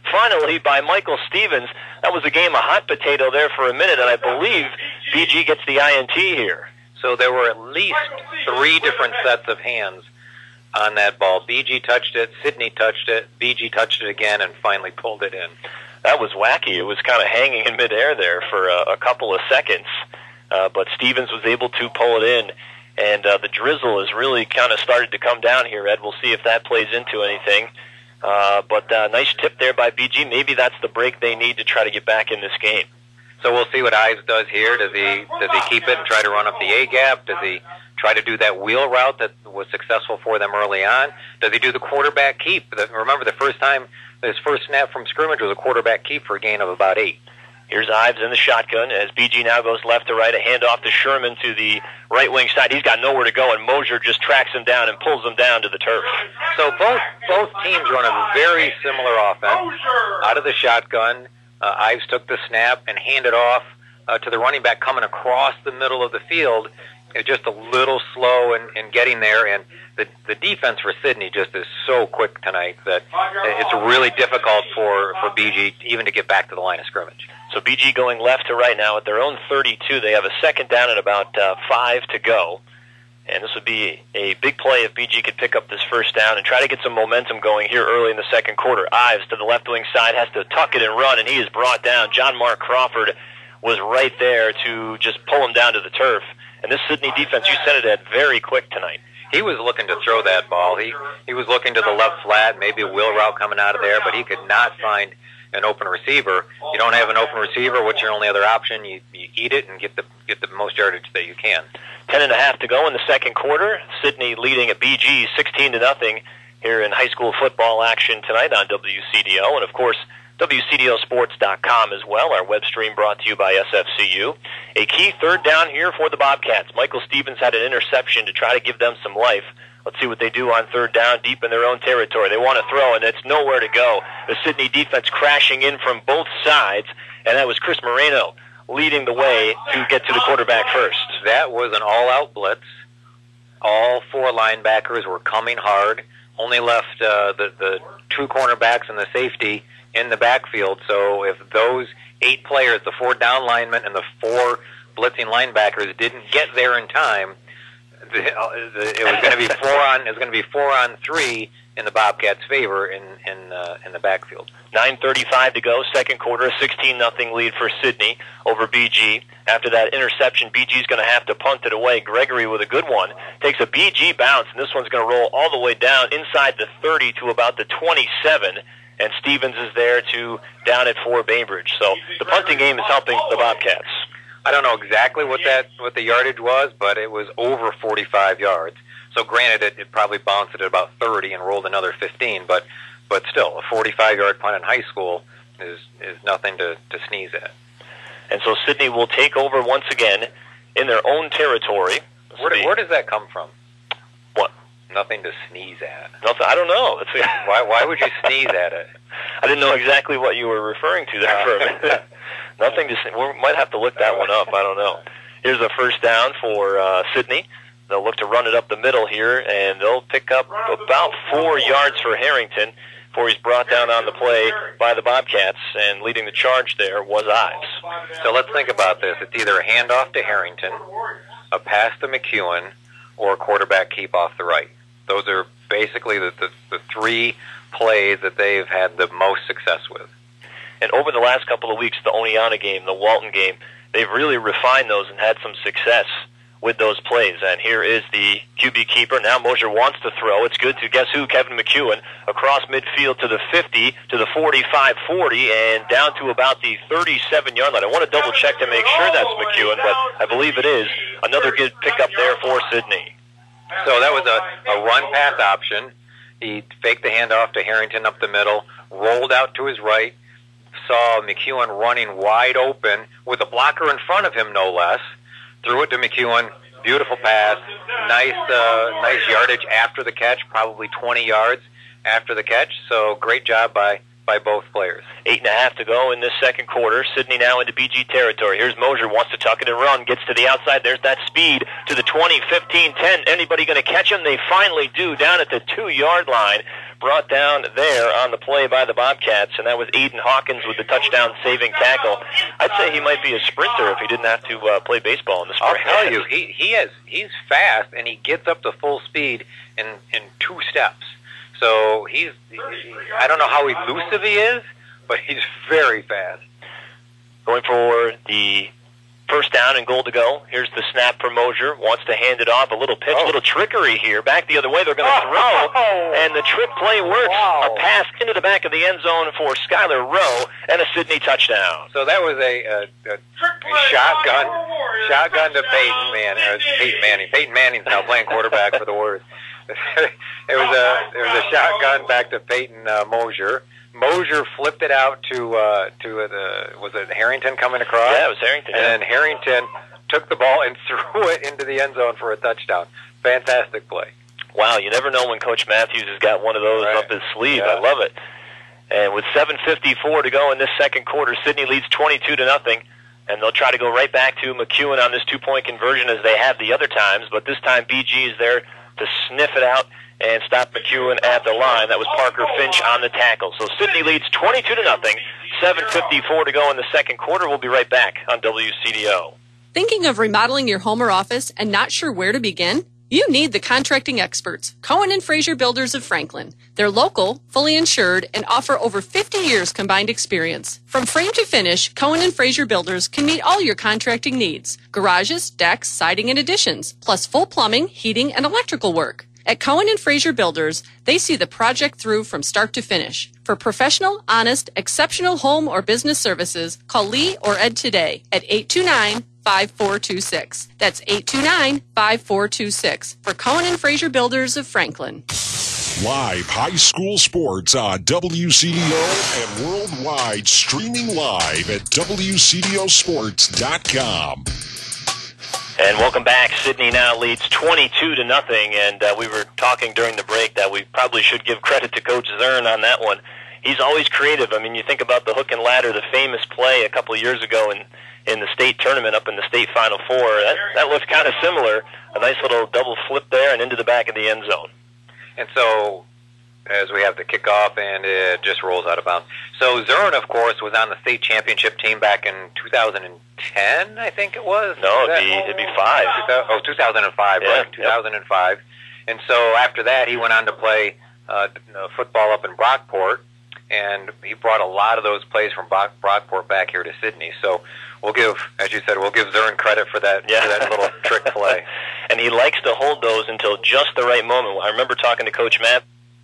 finally, by Michael Stevens. That was a game of hot potato there for a minute, and I believe B G gets the I N T here. So there were at least three different sets of hands on that ball. B G touched it, Sidney touched it, B G touched it again, and finally pulled it in. That was wacky. It was kind of hanging in midair there for a, a couple of seconds, uh, but Stevens was able to pull it in, and uh, the drizzle has really kind of started to come down here, Ed. We'll see if that plays into anything. Uh, but uh, nice tip there by B G. Maybe that's the break they need to try to get back in this game. So we'll see what Ives does here. Does he does he keep it and try to run up the A gap? Does he try to do that wheel route that was successful for them early on? Does he do the quarterback keep? The, remember, the first time, his first snap from scrimmage was a quarterback keep for a gain of about eight. Here's Ives in the shotgun as B G now goes left to right. A handoff to Sherman to the right wing side. He's got nowhere to go, and Mosier just tracks him down and pulls him down to the turf. So both both teams run a very similar offense. Out of the shotgun, uh, Ives took the snap and handed off uh, to the running back coming across the middle of the field. It's just a little slow in, in getting there, and the the defense for Sidney just is so quick tonight that it's really difficult for, for B G even to get back to the line of scrimmage. So B G going left to right now at their own thirty-two. They have a second down and about uh, five to go. And this would be a big play if B G could pick up this first down and try to get some momentum going here early in the second quarter. Ives to the left wing side has to tuck it and run, and he is brought down. John Mark Crawford was right there to just pull him down to the turf. And this Sidney defense, you said it, Ed, very quick tonight. He was looking to throw that ball. He he was looking to the left flat, maybe a wheel route coming out of there, but he could not find an open receiver. You don't have an open receiver, what's your only other option? You, you eat it and get the get the most yardage that you can. Ten and a half to go in the second quarter. Sidney leading at B G sixteen to nothing here in high school football action tonight on W C D O, and of course W C D O sports dot com as well. Our web stream brought to you by S F C U. A key third down here for the Bobcats. Michael Stevens had an interception to try to give them some life. Let's see what they do on third down deep in their own territory. They want to throw, and it's nowhere to go. The Sidney defense crashing in from both sides, and that was Chris Moreno leading the way to get to the quarterback first. That was an all-out blitz. All four linebackers were coming hard. Only left uh, the, the two cornerbacks and the safety in the backfield. So if those eight players, the four down linemen and the four blitzing linebackers, didn't get there in time, the, the, it was going to be four on. It was going to be four on three in the Bobcats' favor in in uh, in the backfield. nine thirty-five to go, second quarter, a sixteen nothing lead for Sidney over B G. After that interception, B G's going to have to punt it away. Gregory with a good one takes a B G bounce, and this one's going to roll all the way down inside the thirty to about the twenty-seven. And Stevens is there to down at four Bainbridge. So the punting game is helping the Bobcats. I don't know exactly what that what the yardage was, but it was over forty-five yards. So granted, it, it probably bounced it at about thirty and rolled another fifteen, but but still, a forty-five yard punt in high school is is nothing to, to sneeze at. And so Sidney will take over once again in their own territory. Where, do, where does that come from? What? Nothing to sneeze at. Nothing. I don't know. It's, why why would you sneeze at it? I didn't know exactly what you were referring to there for a minute. Nothing to sneeze. We might have to look that one up. I don't know. Here's a first down for uh, Sidney. They'll look to run it up the middle here, and they'll pick up about four yards for Harrington before he's brought down on the play by the Bobcats, and leading the charge there was Ives. So let's think about this. It's either a handoff to Harrington, a pass to McEwen, or a quarterback keep off the right. Those are basically the, the, the three plays that they've had the most success with. And over the last couple of weeks, the Oneonta game, the Walton game, they've really refined those and had some success with those plays. And here is the Q B keeper. Now Mosier wants to throw. It's good to, guess who, Kevin McEwen, across midfield to the fifty, to the forty-five forty, and down to about the thirty-seven yard line. I want to double check to make sure that's McEwen, but I believe it is. Another good pickup there for Sidney. So that was a, a run-pass option. He faked the handoff to Harrington up the middle, rolled out to his right, saw McEwen running wide open with a blocker in front of him, no less. Threw it to McEwen. Beautiful pass. Nice, uh, nice yardage after the catch, probably twenty yards after the catch. So great job by, by both players. Eight and a half to go in this second quarter. Sidney now into B G territory. Here's Mosier, wants to tuck it and run, gets to the outside. There's that speed to the twenty, fifteen, ten. Anybody going to catch him? They finally do, down at the two-yard line. brought down there on the play by the Bobcats, and that was Aiden Hawkins with the touchdown-saving tackle. I'd say he might be a sprinter if he didn't have to uh, play baseball in the spring. I'll tell you, he he has he's fast, and he gets up to full speed in in two steps. So he's he, I don't know how elusive he is, but he's very fast. Going for the first down and goal to go. Here's the snap for Mosier. Wants to hand it off. A little pitch, a oh. little trickery here. Back the other way. They're going to throw. Oh. And the trick play works. Wow. A pass into the back of the end zone for Skylar Rowe and a Sydney touchdown. So that was a, a, a, a shotgun shotgun to Peyton Manning. Or Peyton Manning. Peyton Manning's now playing quarterback for the Warriors. it was a it was a shotgun back to Peyton uh, Mosier. Mosier flipped it out to uh, to uh, the was it Harrington coming across? Yeah, it was Harrington. And yeah. then Harrington took the ball and threw it into the end zone for a touchdown. Fantastic play. Wow, you never know when Coach Matthews has got one of those Right. up his sleeve. Yeah. I love it. And with seven fifty-four to go in this second quarter, Sydney leads twenty-two to nothing. And they'll try to go right back to McEwen on this two-point conversion as they have the other times. But this time B G is there to sniff it out and stop McEwen at the line. That was Parker Finch on the tackle. So Sydney leads twenty-two to nothing. seven fifty-four to go in the second quarter. We'll be right back on W C D O. Thinking of remodeling your home or office and not sure where to begin? You need the contracting experts, Cohen and Fraser Builders of Franklin. They're local, fully insured, and offer over fifty years combined experience. From frame to finish, Cohen and Fraser Builders can meet all your contracting needs. Garages, decks, siding, and additions, plus full plumbing, heating, and electrical work. At Cohen and Fraser Builders, they see the project through from start to finish. For professional, honest, exceptional home or business services, call Lee or Ed today at eight two nine, five four two six. That's eight two nine, five four two six for Cohen and Fraser Builders of Franklin. Live high school sports on W C D O and worldwide, streaming live at W C D O sports dot com. And welcome back. Sydney now leads twenty-two to nothing, and uh, we were talking during the break that we probably should give credit to Coach Zern on that one. He's always creative. I mean, you think about the hook and ladder, the famous play a couple of years ago in, in the state tournament up in the state Final Four. That, that looks kind of similar. A nice little double flip there and into the back of the end zone. And so, as we have the kickoff, and it just rolls out of bounds. So Zern, of course, was on the state championship team back in two thousand ten, I think it was. No, it'd be, it'd be five. Oh, two thousand five, yeah, right, two thousand five. Yep. And so after that, he went on to play uh, football up in Brockport, and he brought a lot of those plays from Brock, Brockport back here to Sydney. So we'll give, as you said, we'll give Zern credit for that, yeah. for that little trick play. And he likes to hold those until just the right moment. I remember talking to Coach Matt.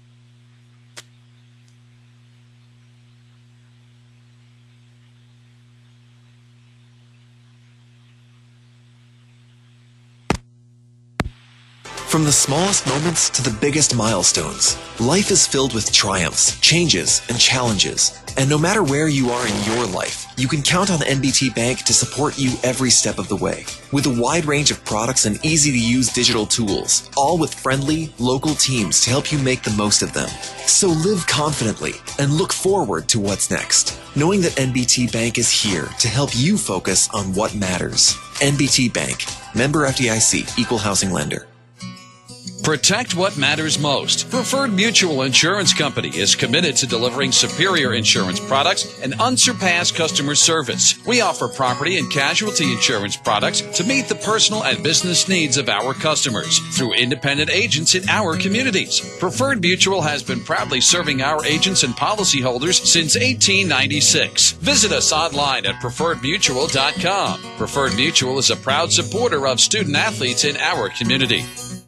From the smallest moments to the biggest milestones, life is filled with triumphs, changes, and challenges. And no matter where you are in your life, you can count on N B T Bank to support you every step of the way. With a wide range of products and easy-to-use digital tools, all with friendly, local teams to help you make the most of them. So live confidently and look forward to what's next, knowing that N B T Bank is here to help you focus on what matters. N B T Bank, member F D I C, equal housing lender. Protect what matters most. Preferred Mutual Insurance Company is committed to delivering superior insurance products and unsurpassed customer service. We offer property and casualty insurance products to meet the personal and business needs of our customers through independent agents in our communities. Preferred Mutual has been proudly serving our agents and policyholders since eighteen ninety-six. Visit us online at preferred mutual dot com. Preferred Mutual is a proud supporter of student athletes in our community.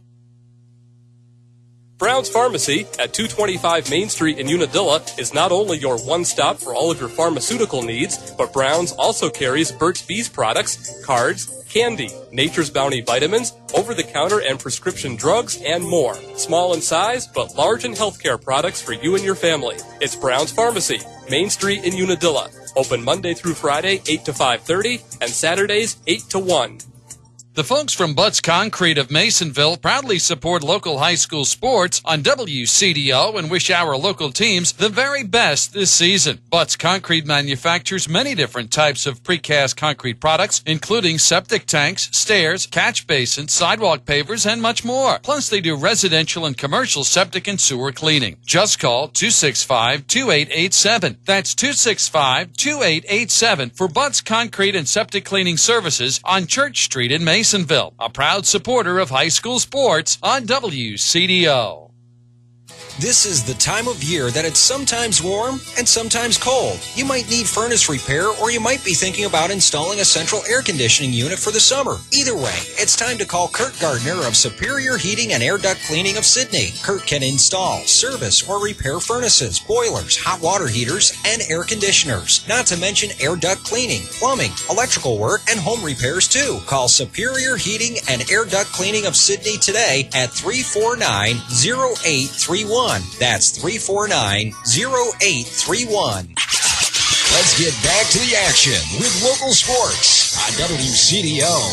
Brown's Pharmacy at two twenty-five Main Street in Unadilla is not only your one-stop for all of your pharmaceutical needs, but Brown's also carries Burt's Bees products, cards, candy, Nature's Bounty vitamins, over-the-counter and prescription drugs, and more. Small in size, but large in healthcare products for you and your family. It's Brown's Pharmacy, Main Street in Unadilla. Open Monday through Friday, eight to five thirty, and Saturdays, eight to one. The folks from Butts Concrete of Masonville proudly support local high school sports on W C D O and wish our local teams the very best this season. Butts Concrete manufactures many different types of precast concrete products, including septic tanks, stairs, catch basins, sidewalk pavers, and much more. Plus, they do residential and commercial septic and sewer cleaning. Just call two six five, two eight eight seven. That's two six five, two eight eight seven for Butts Concrete and Septic Cleaning Services on Church Street in Masonville. Masonville, a proud supporter of high school sports on W C D O. This is the time of year that it's sometimes warm and sometimes cold. You might need furnace repair, or you might be thinking about installing a central air conditioning unit for the summer. Either way, it's time to call Kurt Gardner of Superior Heating and Air Duct Cleaning of Sydney. Kurt can install, service, or repair furnaces, boilers, hot water heaters, and air conditioners. Not to mention air duct cleaning, plumbing, electrical work, and home repairs too. Call Superior Heating and Air Duct Cleaning of Sydney today at three four nine, zero eight three one. That's three four nine, zero eight three one. Let's get back to the action with local sports on W C D O.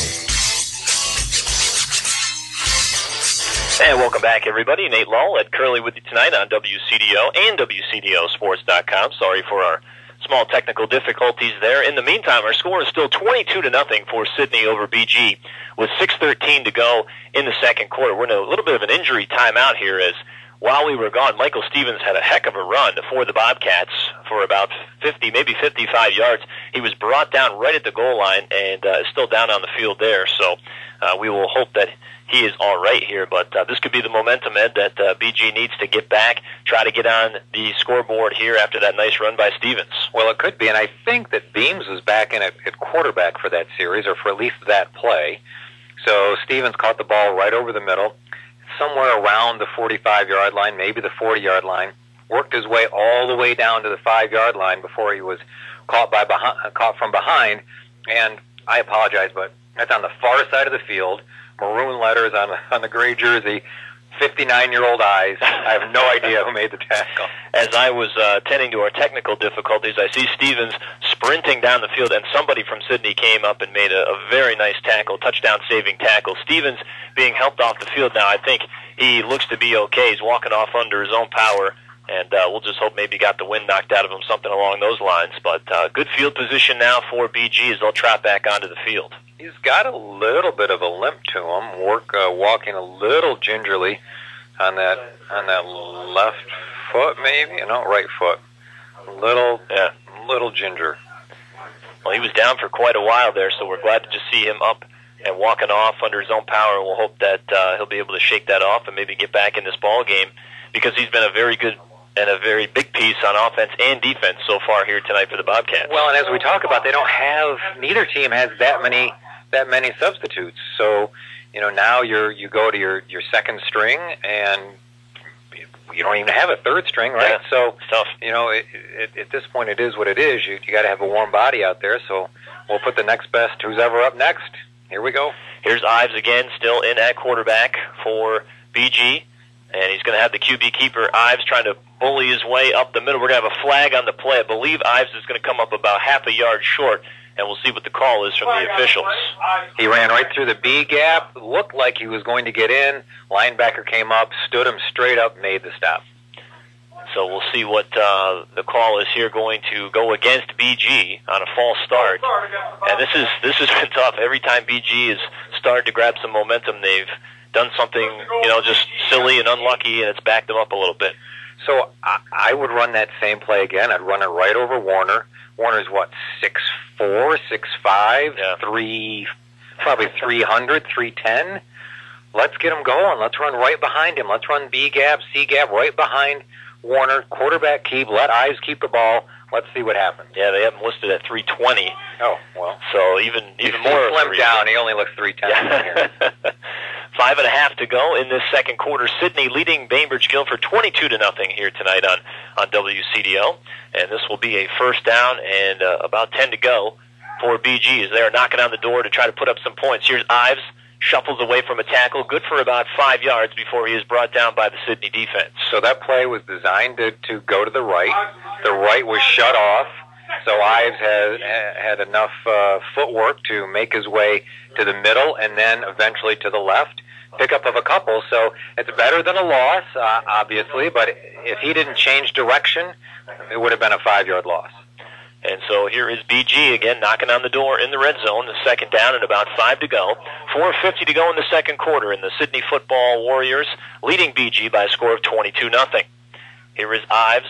And welcome back, everybody. Nate Lull, Ed Curley with you tonight on W C D O and W C D O Sports dot com. Sorry for our small technical difficulties there. In the meantime, our score is still twenty-two to nothing for Sydney over B G with six thirteen to go in the second quarter. We're in a little bit of an injury timeout here as while we were gone, Michael Stevens had a heck of a run for the Bobcats for about fifty, maybe fifty-five yards. He was brought down right at the goal line and uh, is still down on the field there. So uh, we will hope that he is all right here. But uh, this could be the momentum, Ed, that uh, B G needs to get back, try to get on the scoreboard here after that nice run by Stevens. Well, it could be, and I think that Beams was back in at, at quarterback for that series, or for at least that play. So Stevens caught the ball right over the middle, somewhere around the forty-five-yard line, maybe the forty-yard line, worked his way all the way down to the five-yard line before he was caught by behind, caught from behind. And I apologize, but that's on the far side of the field, maroon letters on the, on the gray jersey, fifty-nine-year-old eyes. I have no idea who made the tackle. As I was uh, tending to our technical difficulties, I see Stevens sprinting down the field, and somebody from Sydney came up and made a, a very nice tackle, touchdown-saving tackle. Stevens being helped off the field now. I think he looks to be okay. He's walking off under his own power, and uh, we'll just hope maybe he got the wind knocked out of him, something along those lines. But uh, good field position now for B G as they'll trot back onto the field. He's got a little bit of a limp to him, work uh, walking a little gingerly on that on that left foot, maybe, no, right foot. Little, yeah, little ginger. Well, he was down for quite a while there, so we're glad to just see him up and walking off under his own power. We'll hope that uh, he'll be able to shake that off and maybe get back in this ball game, because he's been a very good and a very big piece on offense and defense so far here tonight for the Bobcats. Well, and as we talk about, they don't have, neither team has that many that many substitutes. So, you know, now you're you go to your, your second string, and you don't even have a third string, right? Yeah, so, tough. You know, it, it, at this point, it is what it is. You you got to have a warm body out there. So we'll put the next best, who's ever up next. Here we go. Here's Ives again, still in at quarterback for B G, and he's going to have the Q B keeper, Ives, trying to bully his way up the middle. We're going to have a flag on the play. I believe Ives is going to come up about half a yard short, and we'll see what the call is from the officials. He ran right through the B gap, looked like he was going to get in. Linebacker came up, stood him straight up, made the stop. So we'll see what uh, the call is here, going to go against B G on a false start. And this is this has been tough. Every time B G has started to grab some momentum, they've done something, you know, just silly and unlucky, and it's backed them up a little bit. So I, I would run that same play again. I'd run it right over Warner. Warner's what, six four, six five, yeah. three, probably three hundred, three ten. Let's get him going. Let's run right behind him. Let's run B gap, C gap, right behind Warner. Quarterback keep. Let Ives keep the ball. Let's see what happens. Yeah, they have him listed at three twenty. Oh, well. So even even He's more. Slimmed down. He only looks three ten here. Five and a half to go in this second quarter. Sydney leading Bainbridge Guilford twenty-two to nothing here tonight on, on W C D O. And this will be a first down and uh, about ten to go for B G as they are knocking on the door to try to put up some points. Here's Ives, shuffles away from a tackle, good for about five yards before he is brought down by the Sydney defense. So that play was designed to, to go to the right. The right was shut off. So Ives had had enough uh, footwork to make his way to the middle and then eventually to the left. Pickup of a couple, so it's better than a loss, uh, obviously, but if he didn't change direction, it would have been a five-yard loss. And so here is B G again knocking on the door in the red zone, the second down and about five to go. four fifty to go in the second quarter, and the Sydney football Warriors leading B G by a score of twenty-two nothing. Here is Ives,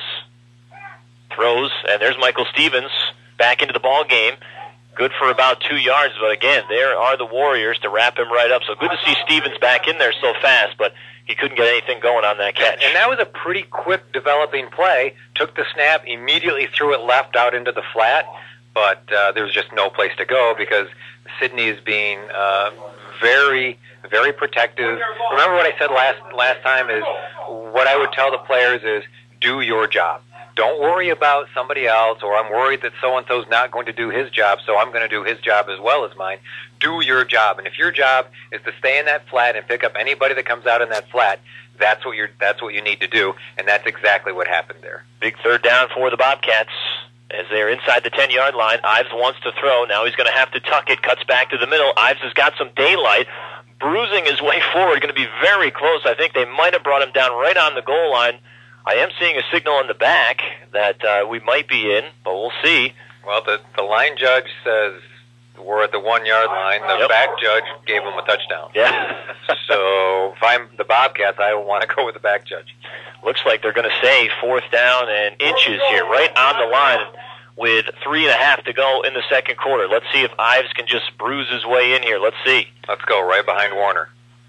throws, and there's Michael Stevens back into the ball game. Good for about two yards, but again, there are the Warriors to wrap him right up. So good to see Stevens back in there so fast, but he couldn't get anything going on that catch. And that was a pretty quick developing play. Took the snap, immediately threw it left out into the flat, but uh, there was just no place to go because Sydney is being uh, very, very protective. Remember what I said last last time is what I would tell the players is do your job. Don't worry about somebody else, or I'm worried that so-and-so's not going to do his job, so I'm going to do his job as well as mine. Do your job. And if your job is to stay in that flat and pick up anybody that comes out in that flat, that's what you're, that's what you need to do, and that's exactly what happened there. Big third down for the Bobcats as they're inside the ten-yard line. Ives wants to throw. Now he's going to have to tuck it. Cuts back to the middle. Ives has got some daylight. Bruising his way forward. Going to be very close. I think they might have brought him down right on the goal line. I am seeing a signal in the back that uh, we might be in, but we'll see. Well, the the line judge says we're at the one-yard line. The Yep. back judge gave him a touchdown. Yeah. So if I'm the Bobcats, I want to go with the back judge. Looks like they're going to say fourth down and inches here, right on the line with three and a half to go in the second quarter. Let's see if Ives can just bruise his way in here. Let's see. Let's go right behind Warner.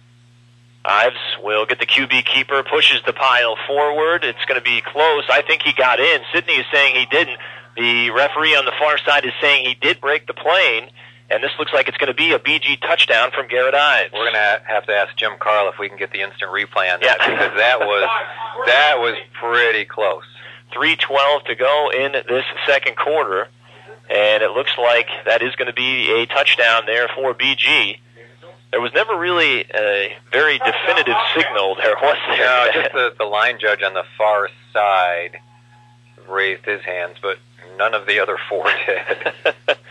Ives will get the Q B keeper, pushes the pile forward. It's going to be close. I think he got in. Sidney is saying he didn't. The referee on the far side is saying he did break the plane, and this looks like it's going to be a B G touchdown from Garrett Ives. We're going to have to ask Jim Carl if we can get the instant replay on that, yeah. because that was that was pretty close. three twelve to go in this second quarter, and it looks like that is going to be a touchdown there for B G. There was never really a very definitive signal there, was there? No, just the, the line judge on the far side raised his hands, but none of the other four did.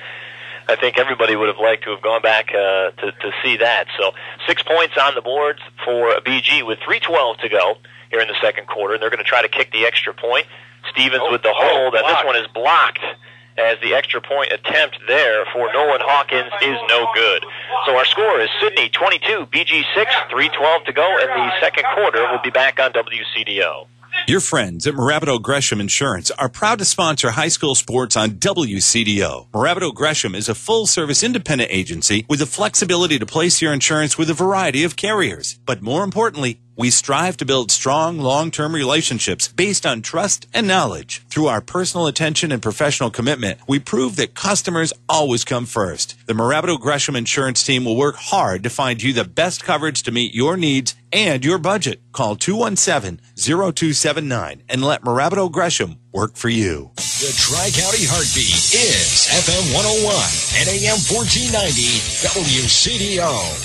I think everybody would have liked to have gone back uh, to, to see that. So six points on the board for B G with three twelve to go here in the second quarter, and they're going to try to kick the extra point. Stevens oh, with the hold, oh, and this one is blocked as the extra point attempt there for Nolan Hawkins is no good. So our score is Sydney twenty-two, B G six, three twelve to go in the second quarter. We'll be back on W C D O. Your friends at Morabito Gresham Insurance are proud to sponsor high school sports on W C D O. Morabito Gresham is a full-service independent agency with the flexibility to place your insurance with a variety of carriers. But more importantly, we strive to build strong, long-term relationships based on trust and knowledge. Through our personal attention and professional commitment, we prove that customers always come first. The Morabito Gresham Insurance team will work hard to find you the best coverage to meet your needs and your budget. Call two one seven, zero two seven nine and let Morabito Gresham work for you. The Tri-County Heartbeat is F M one oh one and A M fourteen ninety W C D O.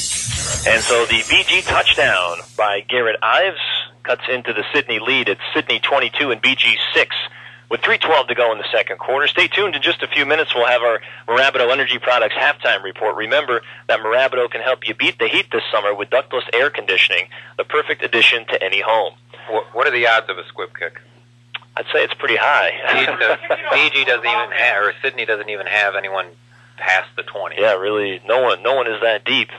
And so the B G touchdown by Garrett Ives cuts into the Sydney lead. It's Sydney twenty-two and B G six with three twelve to go in the second quarter. Stay tuned. In just a few minutes, we'll have our Morabito Energy Products halftime report. Remember that Morabito can help you beat the heat this summer with ductless air conditioning, the perfect addition to any home. What are the odds of a squib kick? I'd say it's pretty high. B G doesn't even have, or Sydney doesn't even have anyone past the twenty. Yeah, really, no one, no one is that deep.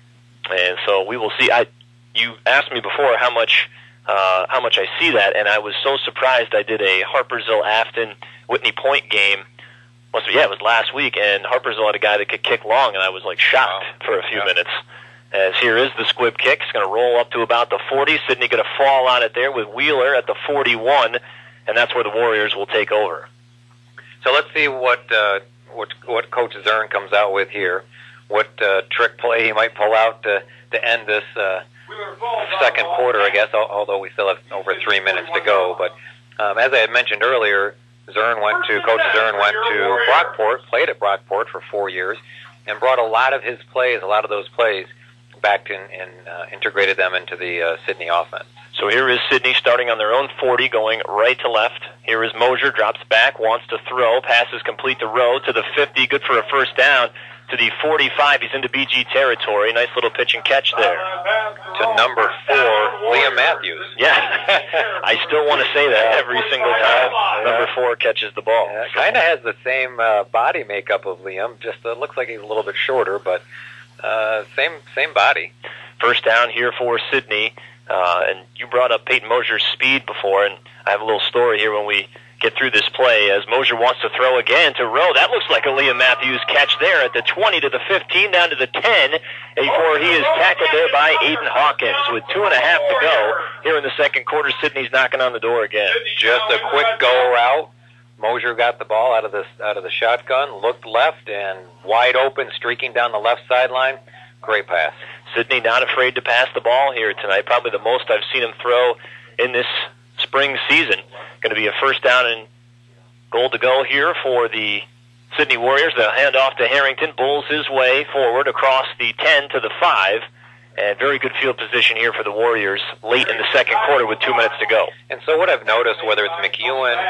And so we will see. I, you asked me before how much, uh, how much I see that, and I was so surprised. I did a Harpersville Afton Whitney Point game. Must be, yeah, it was last week, and Harpersville had a guy that could kick long, and I was like shocked wow. for a few yeah. minutes. As here is the squib kick. It's going to roll up to about the forty. Sydney going to fall on it there with Wheeler at the forty-one, and that's where the Warriors will take over. So let's see what uh, what what Coach Zern comes out with here. What uh, trick play he might pull out to, to end this uh, second quarter, I guess, although we still have over three minutes to go. But um, as I had mentioned earlier, Zern went to, Coach Zern went to Brockport, played at Brockport for four years, and brought a lot of his plays, a lot of those plays, back in and uh, integrated them into the uh, Sydney offense. So here is Sydney starting on their own forty, going right to left. Here is Mosier, drops back, wants to throw, passes complete to Rowe to the fifty, good for a first down. To the forty-five, he's into B G territory. Nice little pitch and catch there. To number four, Liam Matthews. Yeah, I still want to say that every single time. Number four catches the ball. Yeah, kind of has the same uh, body makeup of Liam. Just uh, looks like he's a little bit shorter, but uh, same same body. First down here for Sydney. Uh, and you brought up Peyton Mosier's speed before, and I have a little story here when we get through this play as Mosier wants to throw again to Rowe. That looks like a Liam Matthews catch there at the twenty to the fifteen, down to the ten, before he is tackled there by Aiden Hawkins. With two and a half to go here in the second quarter, Sydney's knocking on the door again. Just a quick go route. Mosier got the ball out of the out of the shotgun, looked left, and wide open, streaking down the left sideline. Great pass. Sydney not afraid to pass the ball here tonight. Probably the most I've seen him throw in this spring season. Going to be a first down and goal to go here for the Sydney Warriors. They'll hand off to Harrington. Bulls his way forward across the ten to the five. And very good field position here for the Warriors late in the second quarter with two minutes to go. And so what I've noticed, whether it's McEwen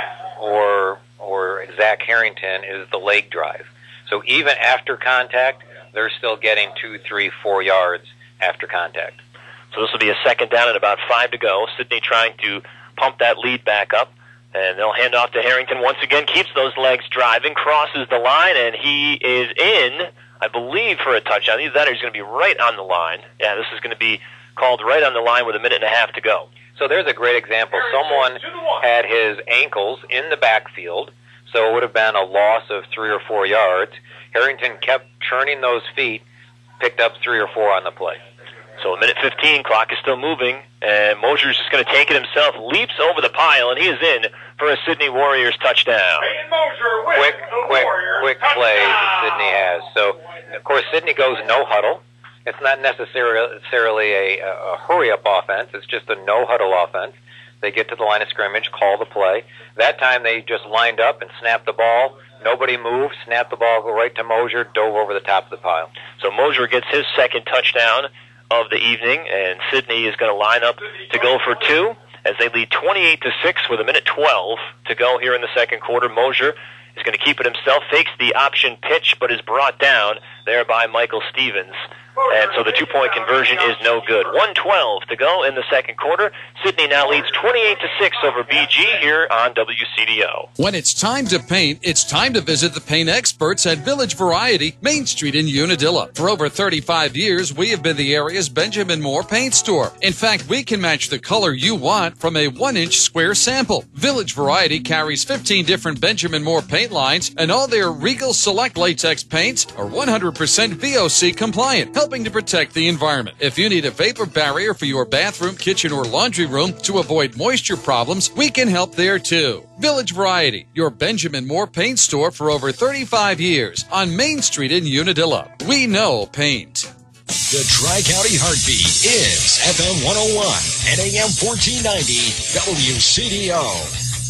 or or Zach Harrington, is the leg drive. So even after contact, they're still getting two, three, four yards after contact. So this will be a second down and about five to go. Sydney trying to pump that lead back up. And they'll hand off to Harrington. Once again, keeps those legs driving, crosses the line, and he is in, I believe, for a touchdown. Either that or he's going to be right on the line. Yeah, this is going to be called right on the line with a minute and a half to go. So there's a great example. Someone had his ankles in the backfield, so it would have been a loss of three or four yards. Harrington kept churning those feet, picked up three or four on the play. So a minute fifteen, clock is still moving, and Mosier's just going to take it himself, leaps over the pile, and he is in for a Sydney Warriors touchdown. Quick, quick, quick play that Sydney has. So, of course, Sydney goes no huddle. It's not necessarily a, a hurry-up offense. It's just a no-huddle offense. They get to the line of scrimmage, call the play. That time they just lined up and snapped the ball. Nobody moved, snapped the ball, go right to Mosier, dove over the top of the pile. So Mosier gets his second touchdown of the evening, and Sydney is going to line up to go for two as they lead twenty-eight to six with a minute twelve to go here in the second quarter. Mosier is going to keep it himself, fakes the option pitch, but is brought down there by Michael Stevens. And so the two-point conversion is no good. one twelve to go in the second quarter. Sydney now leads twenty-eight to six over B G here on W C D O. When it's time to paint, it's time to visit the paint experts at Village Variety, Main Street in Unadilla. For over thirty-five years, we have been the area's Benjamin Moore paint store. In fact, we can match the color you want from a one-inch square sample. Village Variety carries fifteen different Benjamin Moore paint lines, and all their Regal Select latex paints are one hundred percent V O C compliant, helping to protect the environment. If you need a vapor barrier for your bathroom, kitchen, or laundry room to avoid moisture problems, we can help there too. Village Variety, your Benjamin Moore paint store for over thirty-five years on Main Street in Unadilla. We know paint. The Tri-County Heartbeat is F M one oh one and A M fourteen ninety W C D O.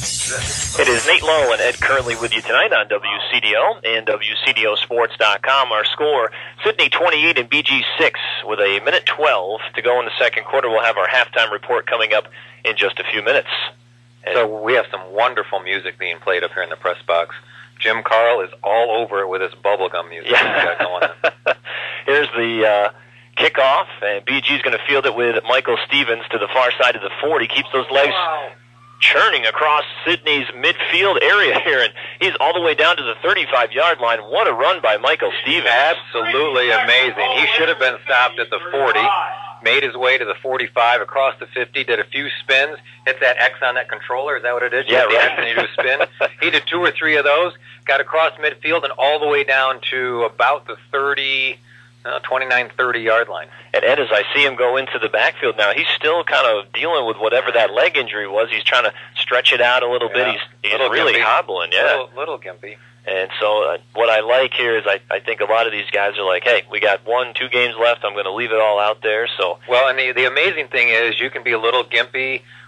It is Nate Lowe and Ed Curley with you tonight on W C D O and W C D O Sports dot com. Our score, Sydney twenty-eight and B G six with a minute twelve to go in the second quarter. We'll have our halftime report coming up in just a few minutes. And so we have some wonderful music being played up here in the press box. Jim Carl is all over it with his bubblegum music. Yeah. Going on. Here's the uh, kickoff, and B G's going to field it with Michael Stevens to the far side of the forty. Keeps those legs wow. churning across Sydney's midfield area here, and he's all the way down to the thirty-five-yard line. What a run by Michael Stevens. Absolutely amazing. He should have been stopped at the forty, made his way to the forty-five, across the fifty, did a few spins, hit that X on that controller. Is that what it is? Yeah, you right. And you do a spin. He did two or three of those, got across midfield and all the way down to about the thirty, uh, twenty-nine, thirty-yard line. And Ed, as I see him go into the backfield now, he's still kind of dealing with whatever that leg injury was. He's trying to stretch it out a little Yeah. bit. He's, he's Little really gimpy. hobbling, yeah. Little, little gimpy. And so uh, what I like here is I, I think a lot of these guys are like, hey, we got one, two games left. I'm going to leave it all out there. So Well, and the, the amazing thing is you can be a little gimpy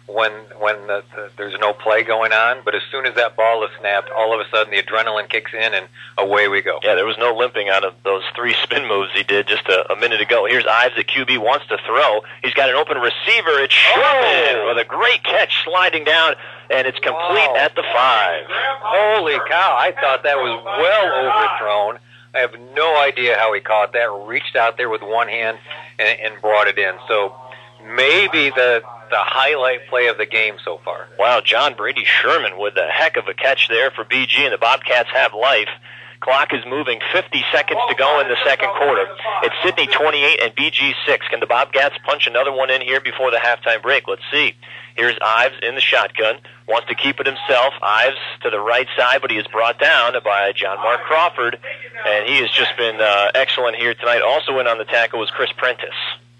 when when the, the, there's no play going on. But as soon as that ball is snapped, all of a sudden the adrenaline kicks in and away we go. Yeah, there was no limping out of those three spin moves he did just a, a minute ago. Here's Ives at Q B, wants to throw. He's got an open receiver. It's Sherman oh. with a great catch sliding down, and it's complete wow. at the five. Holy cow, I thought that was well overthrown. I have no idea how he caught that, reached out there with one hand and, and brought it in. So maybe the the highlight play of the game so far. Wow, John Brady Sherman with a heck of a catch there for B G, and the Bobcats have life. Clock is moving, fifty seconds to go in the second quarter. It's Sidney twenty-eight and B G six. Can the Bobcats punch another one in here before the halftime break? Let's see. Here's Ives in the shotgun. Wants to keep it himself. Ives to the right side, but he is brought down by John Mark Crawford, and he has just been uh, excellent here tonight. Also in on the tackle was Chris Prentice.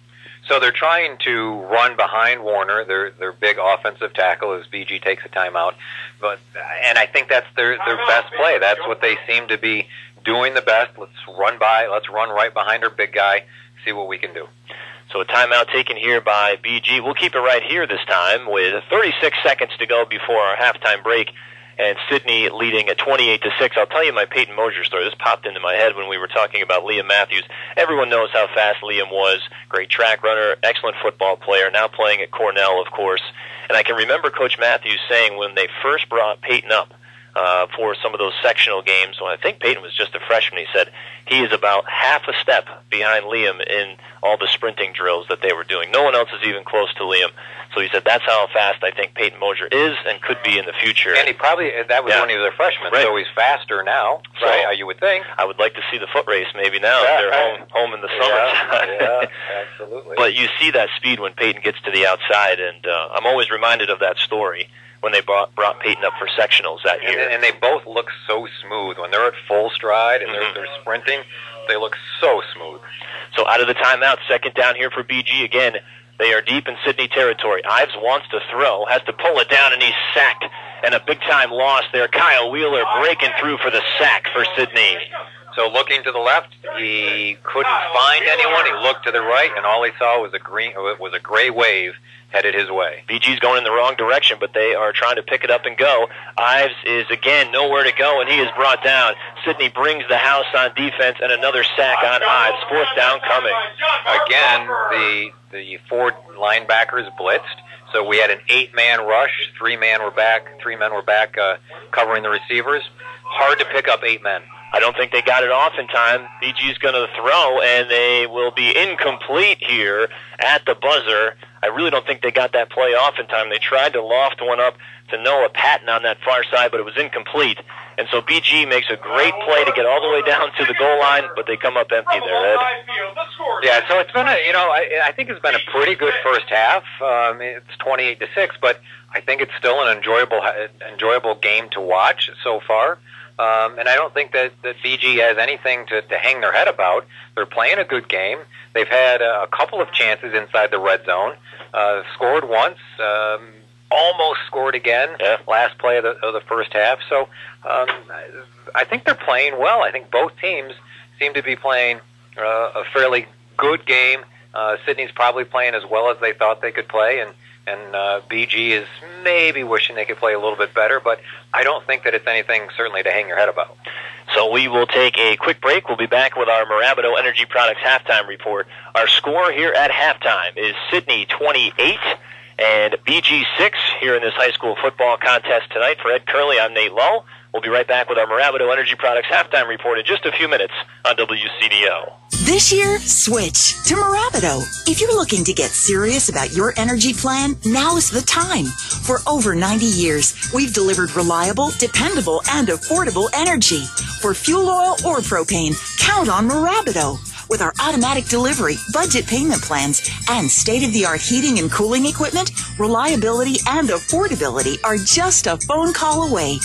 So they're trying to run behind Warner, their their big offensive tackle, as B G takes a timeout. But and I think that's their their best play. That's what they seem to be doing the best. Let's run by. Let's run right behind our big guy. See what we can do. So a timeout taken here by B G. We'll keep it right here this time with thirty-six seconds to go before our halftime break. And Sidney leading at twenty-eight to six. I'll tell you my Peyton Mosier story. This popped into my head when we were talking about Liam Matthews. Everyone knows how fast Liam was. Great track runner, excellent football player, now playing at Cornell, of course. And I can remember Coach Matthews saying when they first brought Peyton up uh, for some of those sectional games, when I think Peyton was just a freshman, he said he is about half a step behind Liam in all the sprinting drills that they were doing. No one else is even close to Liam. So he said that's how fast I think Peyton Mosier is and could be in the future. And he probably, that was yeah. when he was a freshman, right. So he's faster now, so right, you would think. I would like to see the foot race maybe now yeah, if they're right. home, home in the summertime. Yeah, yeah, absolutely. But you see that speed when Peyton gets to the outside, and uh, I'm always reminded of that story when they brought, brought Peyton up for sectionals that year. And, and they both look so smooth. When they're at full stride and mm-hmm. they're, they're sprinting, they look so smooth. So out of the timeout, second down here for B G again. They are deep in Sidney territory. Ives wants to throw, has to pull it down, and he's sacked. And a big-time loss there. Kyle Wheeler breaking through for the sack for Sidney. So looking to the left, he couldn't find anyone. He looked to the right, and all he saw was a green, was a gray wave headed his way. B G's going in the wrong direction, but they are trying to pick it up and go. Ives is, again, nowhere to go, and he is brought down. Sidney brings the house on defense, and another sack on Ives. Fourth down coming. Again, the the four linebackers blitzed, so we had an eight-man rush. Three men were back. Three men were back uh, covering the receivers. Hard to pick up eight men. I don't think they got it off in time. B G's going to throw, and they will be incomplete here at the buzzer. I really don't think they got that play off in time. They tried to loft one up to Noah Patton on that far side, but it was incomplete. And so B G makes a great play to get all the way down to the goal line, but they come up empty there, Ed. Yeah, so it's been a, you know, I, I think it's been a pretty good first half. Um, it's twenty-eight to six, but I think it's still an enjoyable, enjoyable game to watch so far. Um, and I don't think that, that B G has anything to, to hang their head about. They're playing a good game. They've had a, a couple of chances inside the red zone. Uh, scored once, um, almost scored again. Yeah. Last play of the, of the first half. So um, I think they're playing well. I think both teams seem to be playing uh, a fairly good game. Uh, Sidney's probably playing as well as they thought they could play, and and uh, B G is maybe wishing they could play a little bit better, but I don't think that it's anything certainly to hang your head about. So we will take a quick break. We'll be back with our Mirabito Energy Products halftime report. Our score here at halftime is Sidney twenty-eight and B G six here in this high school football contest tonight. For Ed Curley, I'm Nate Lowe. We'll be right back with our Mirabito Energy Products halftime report in just a few minutes on W C D O. This year, switch to Mirabito. If you're looking to get serious about your energy plan, now is the time. For over ninety years, we've delivered reliable, dependable, and affordable energy. For fuel oil or propane, count on Mirabito. With our automatic delivery, budget payment plans, and state-of-the-art heating and cooling equipment, reliability and affordability are just a phone call away.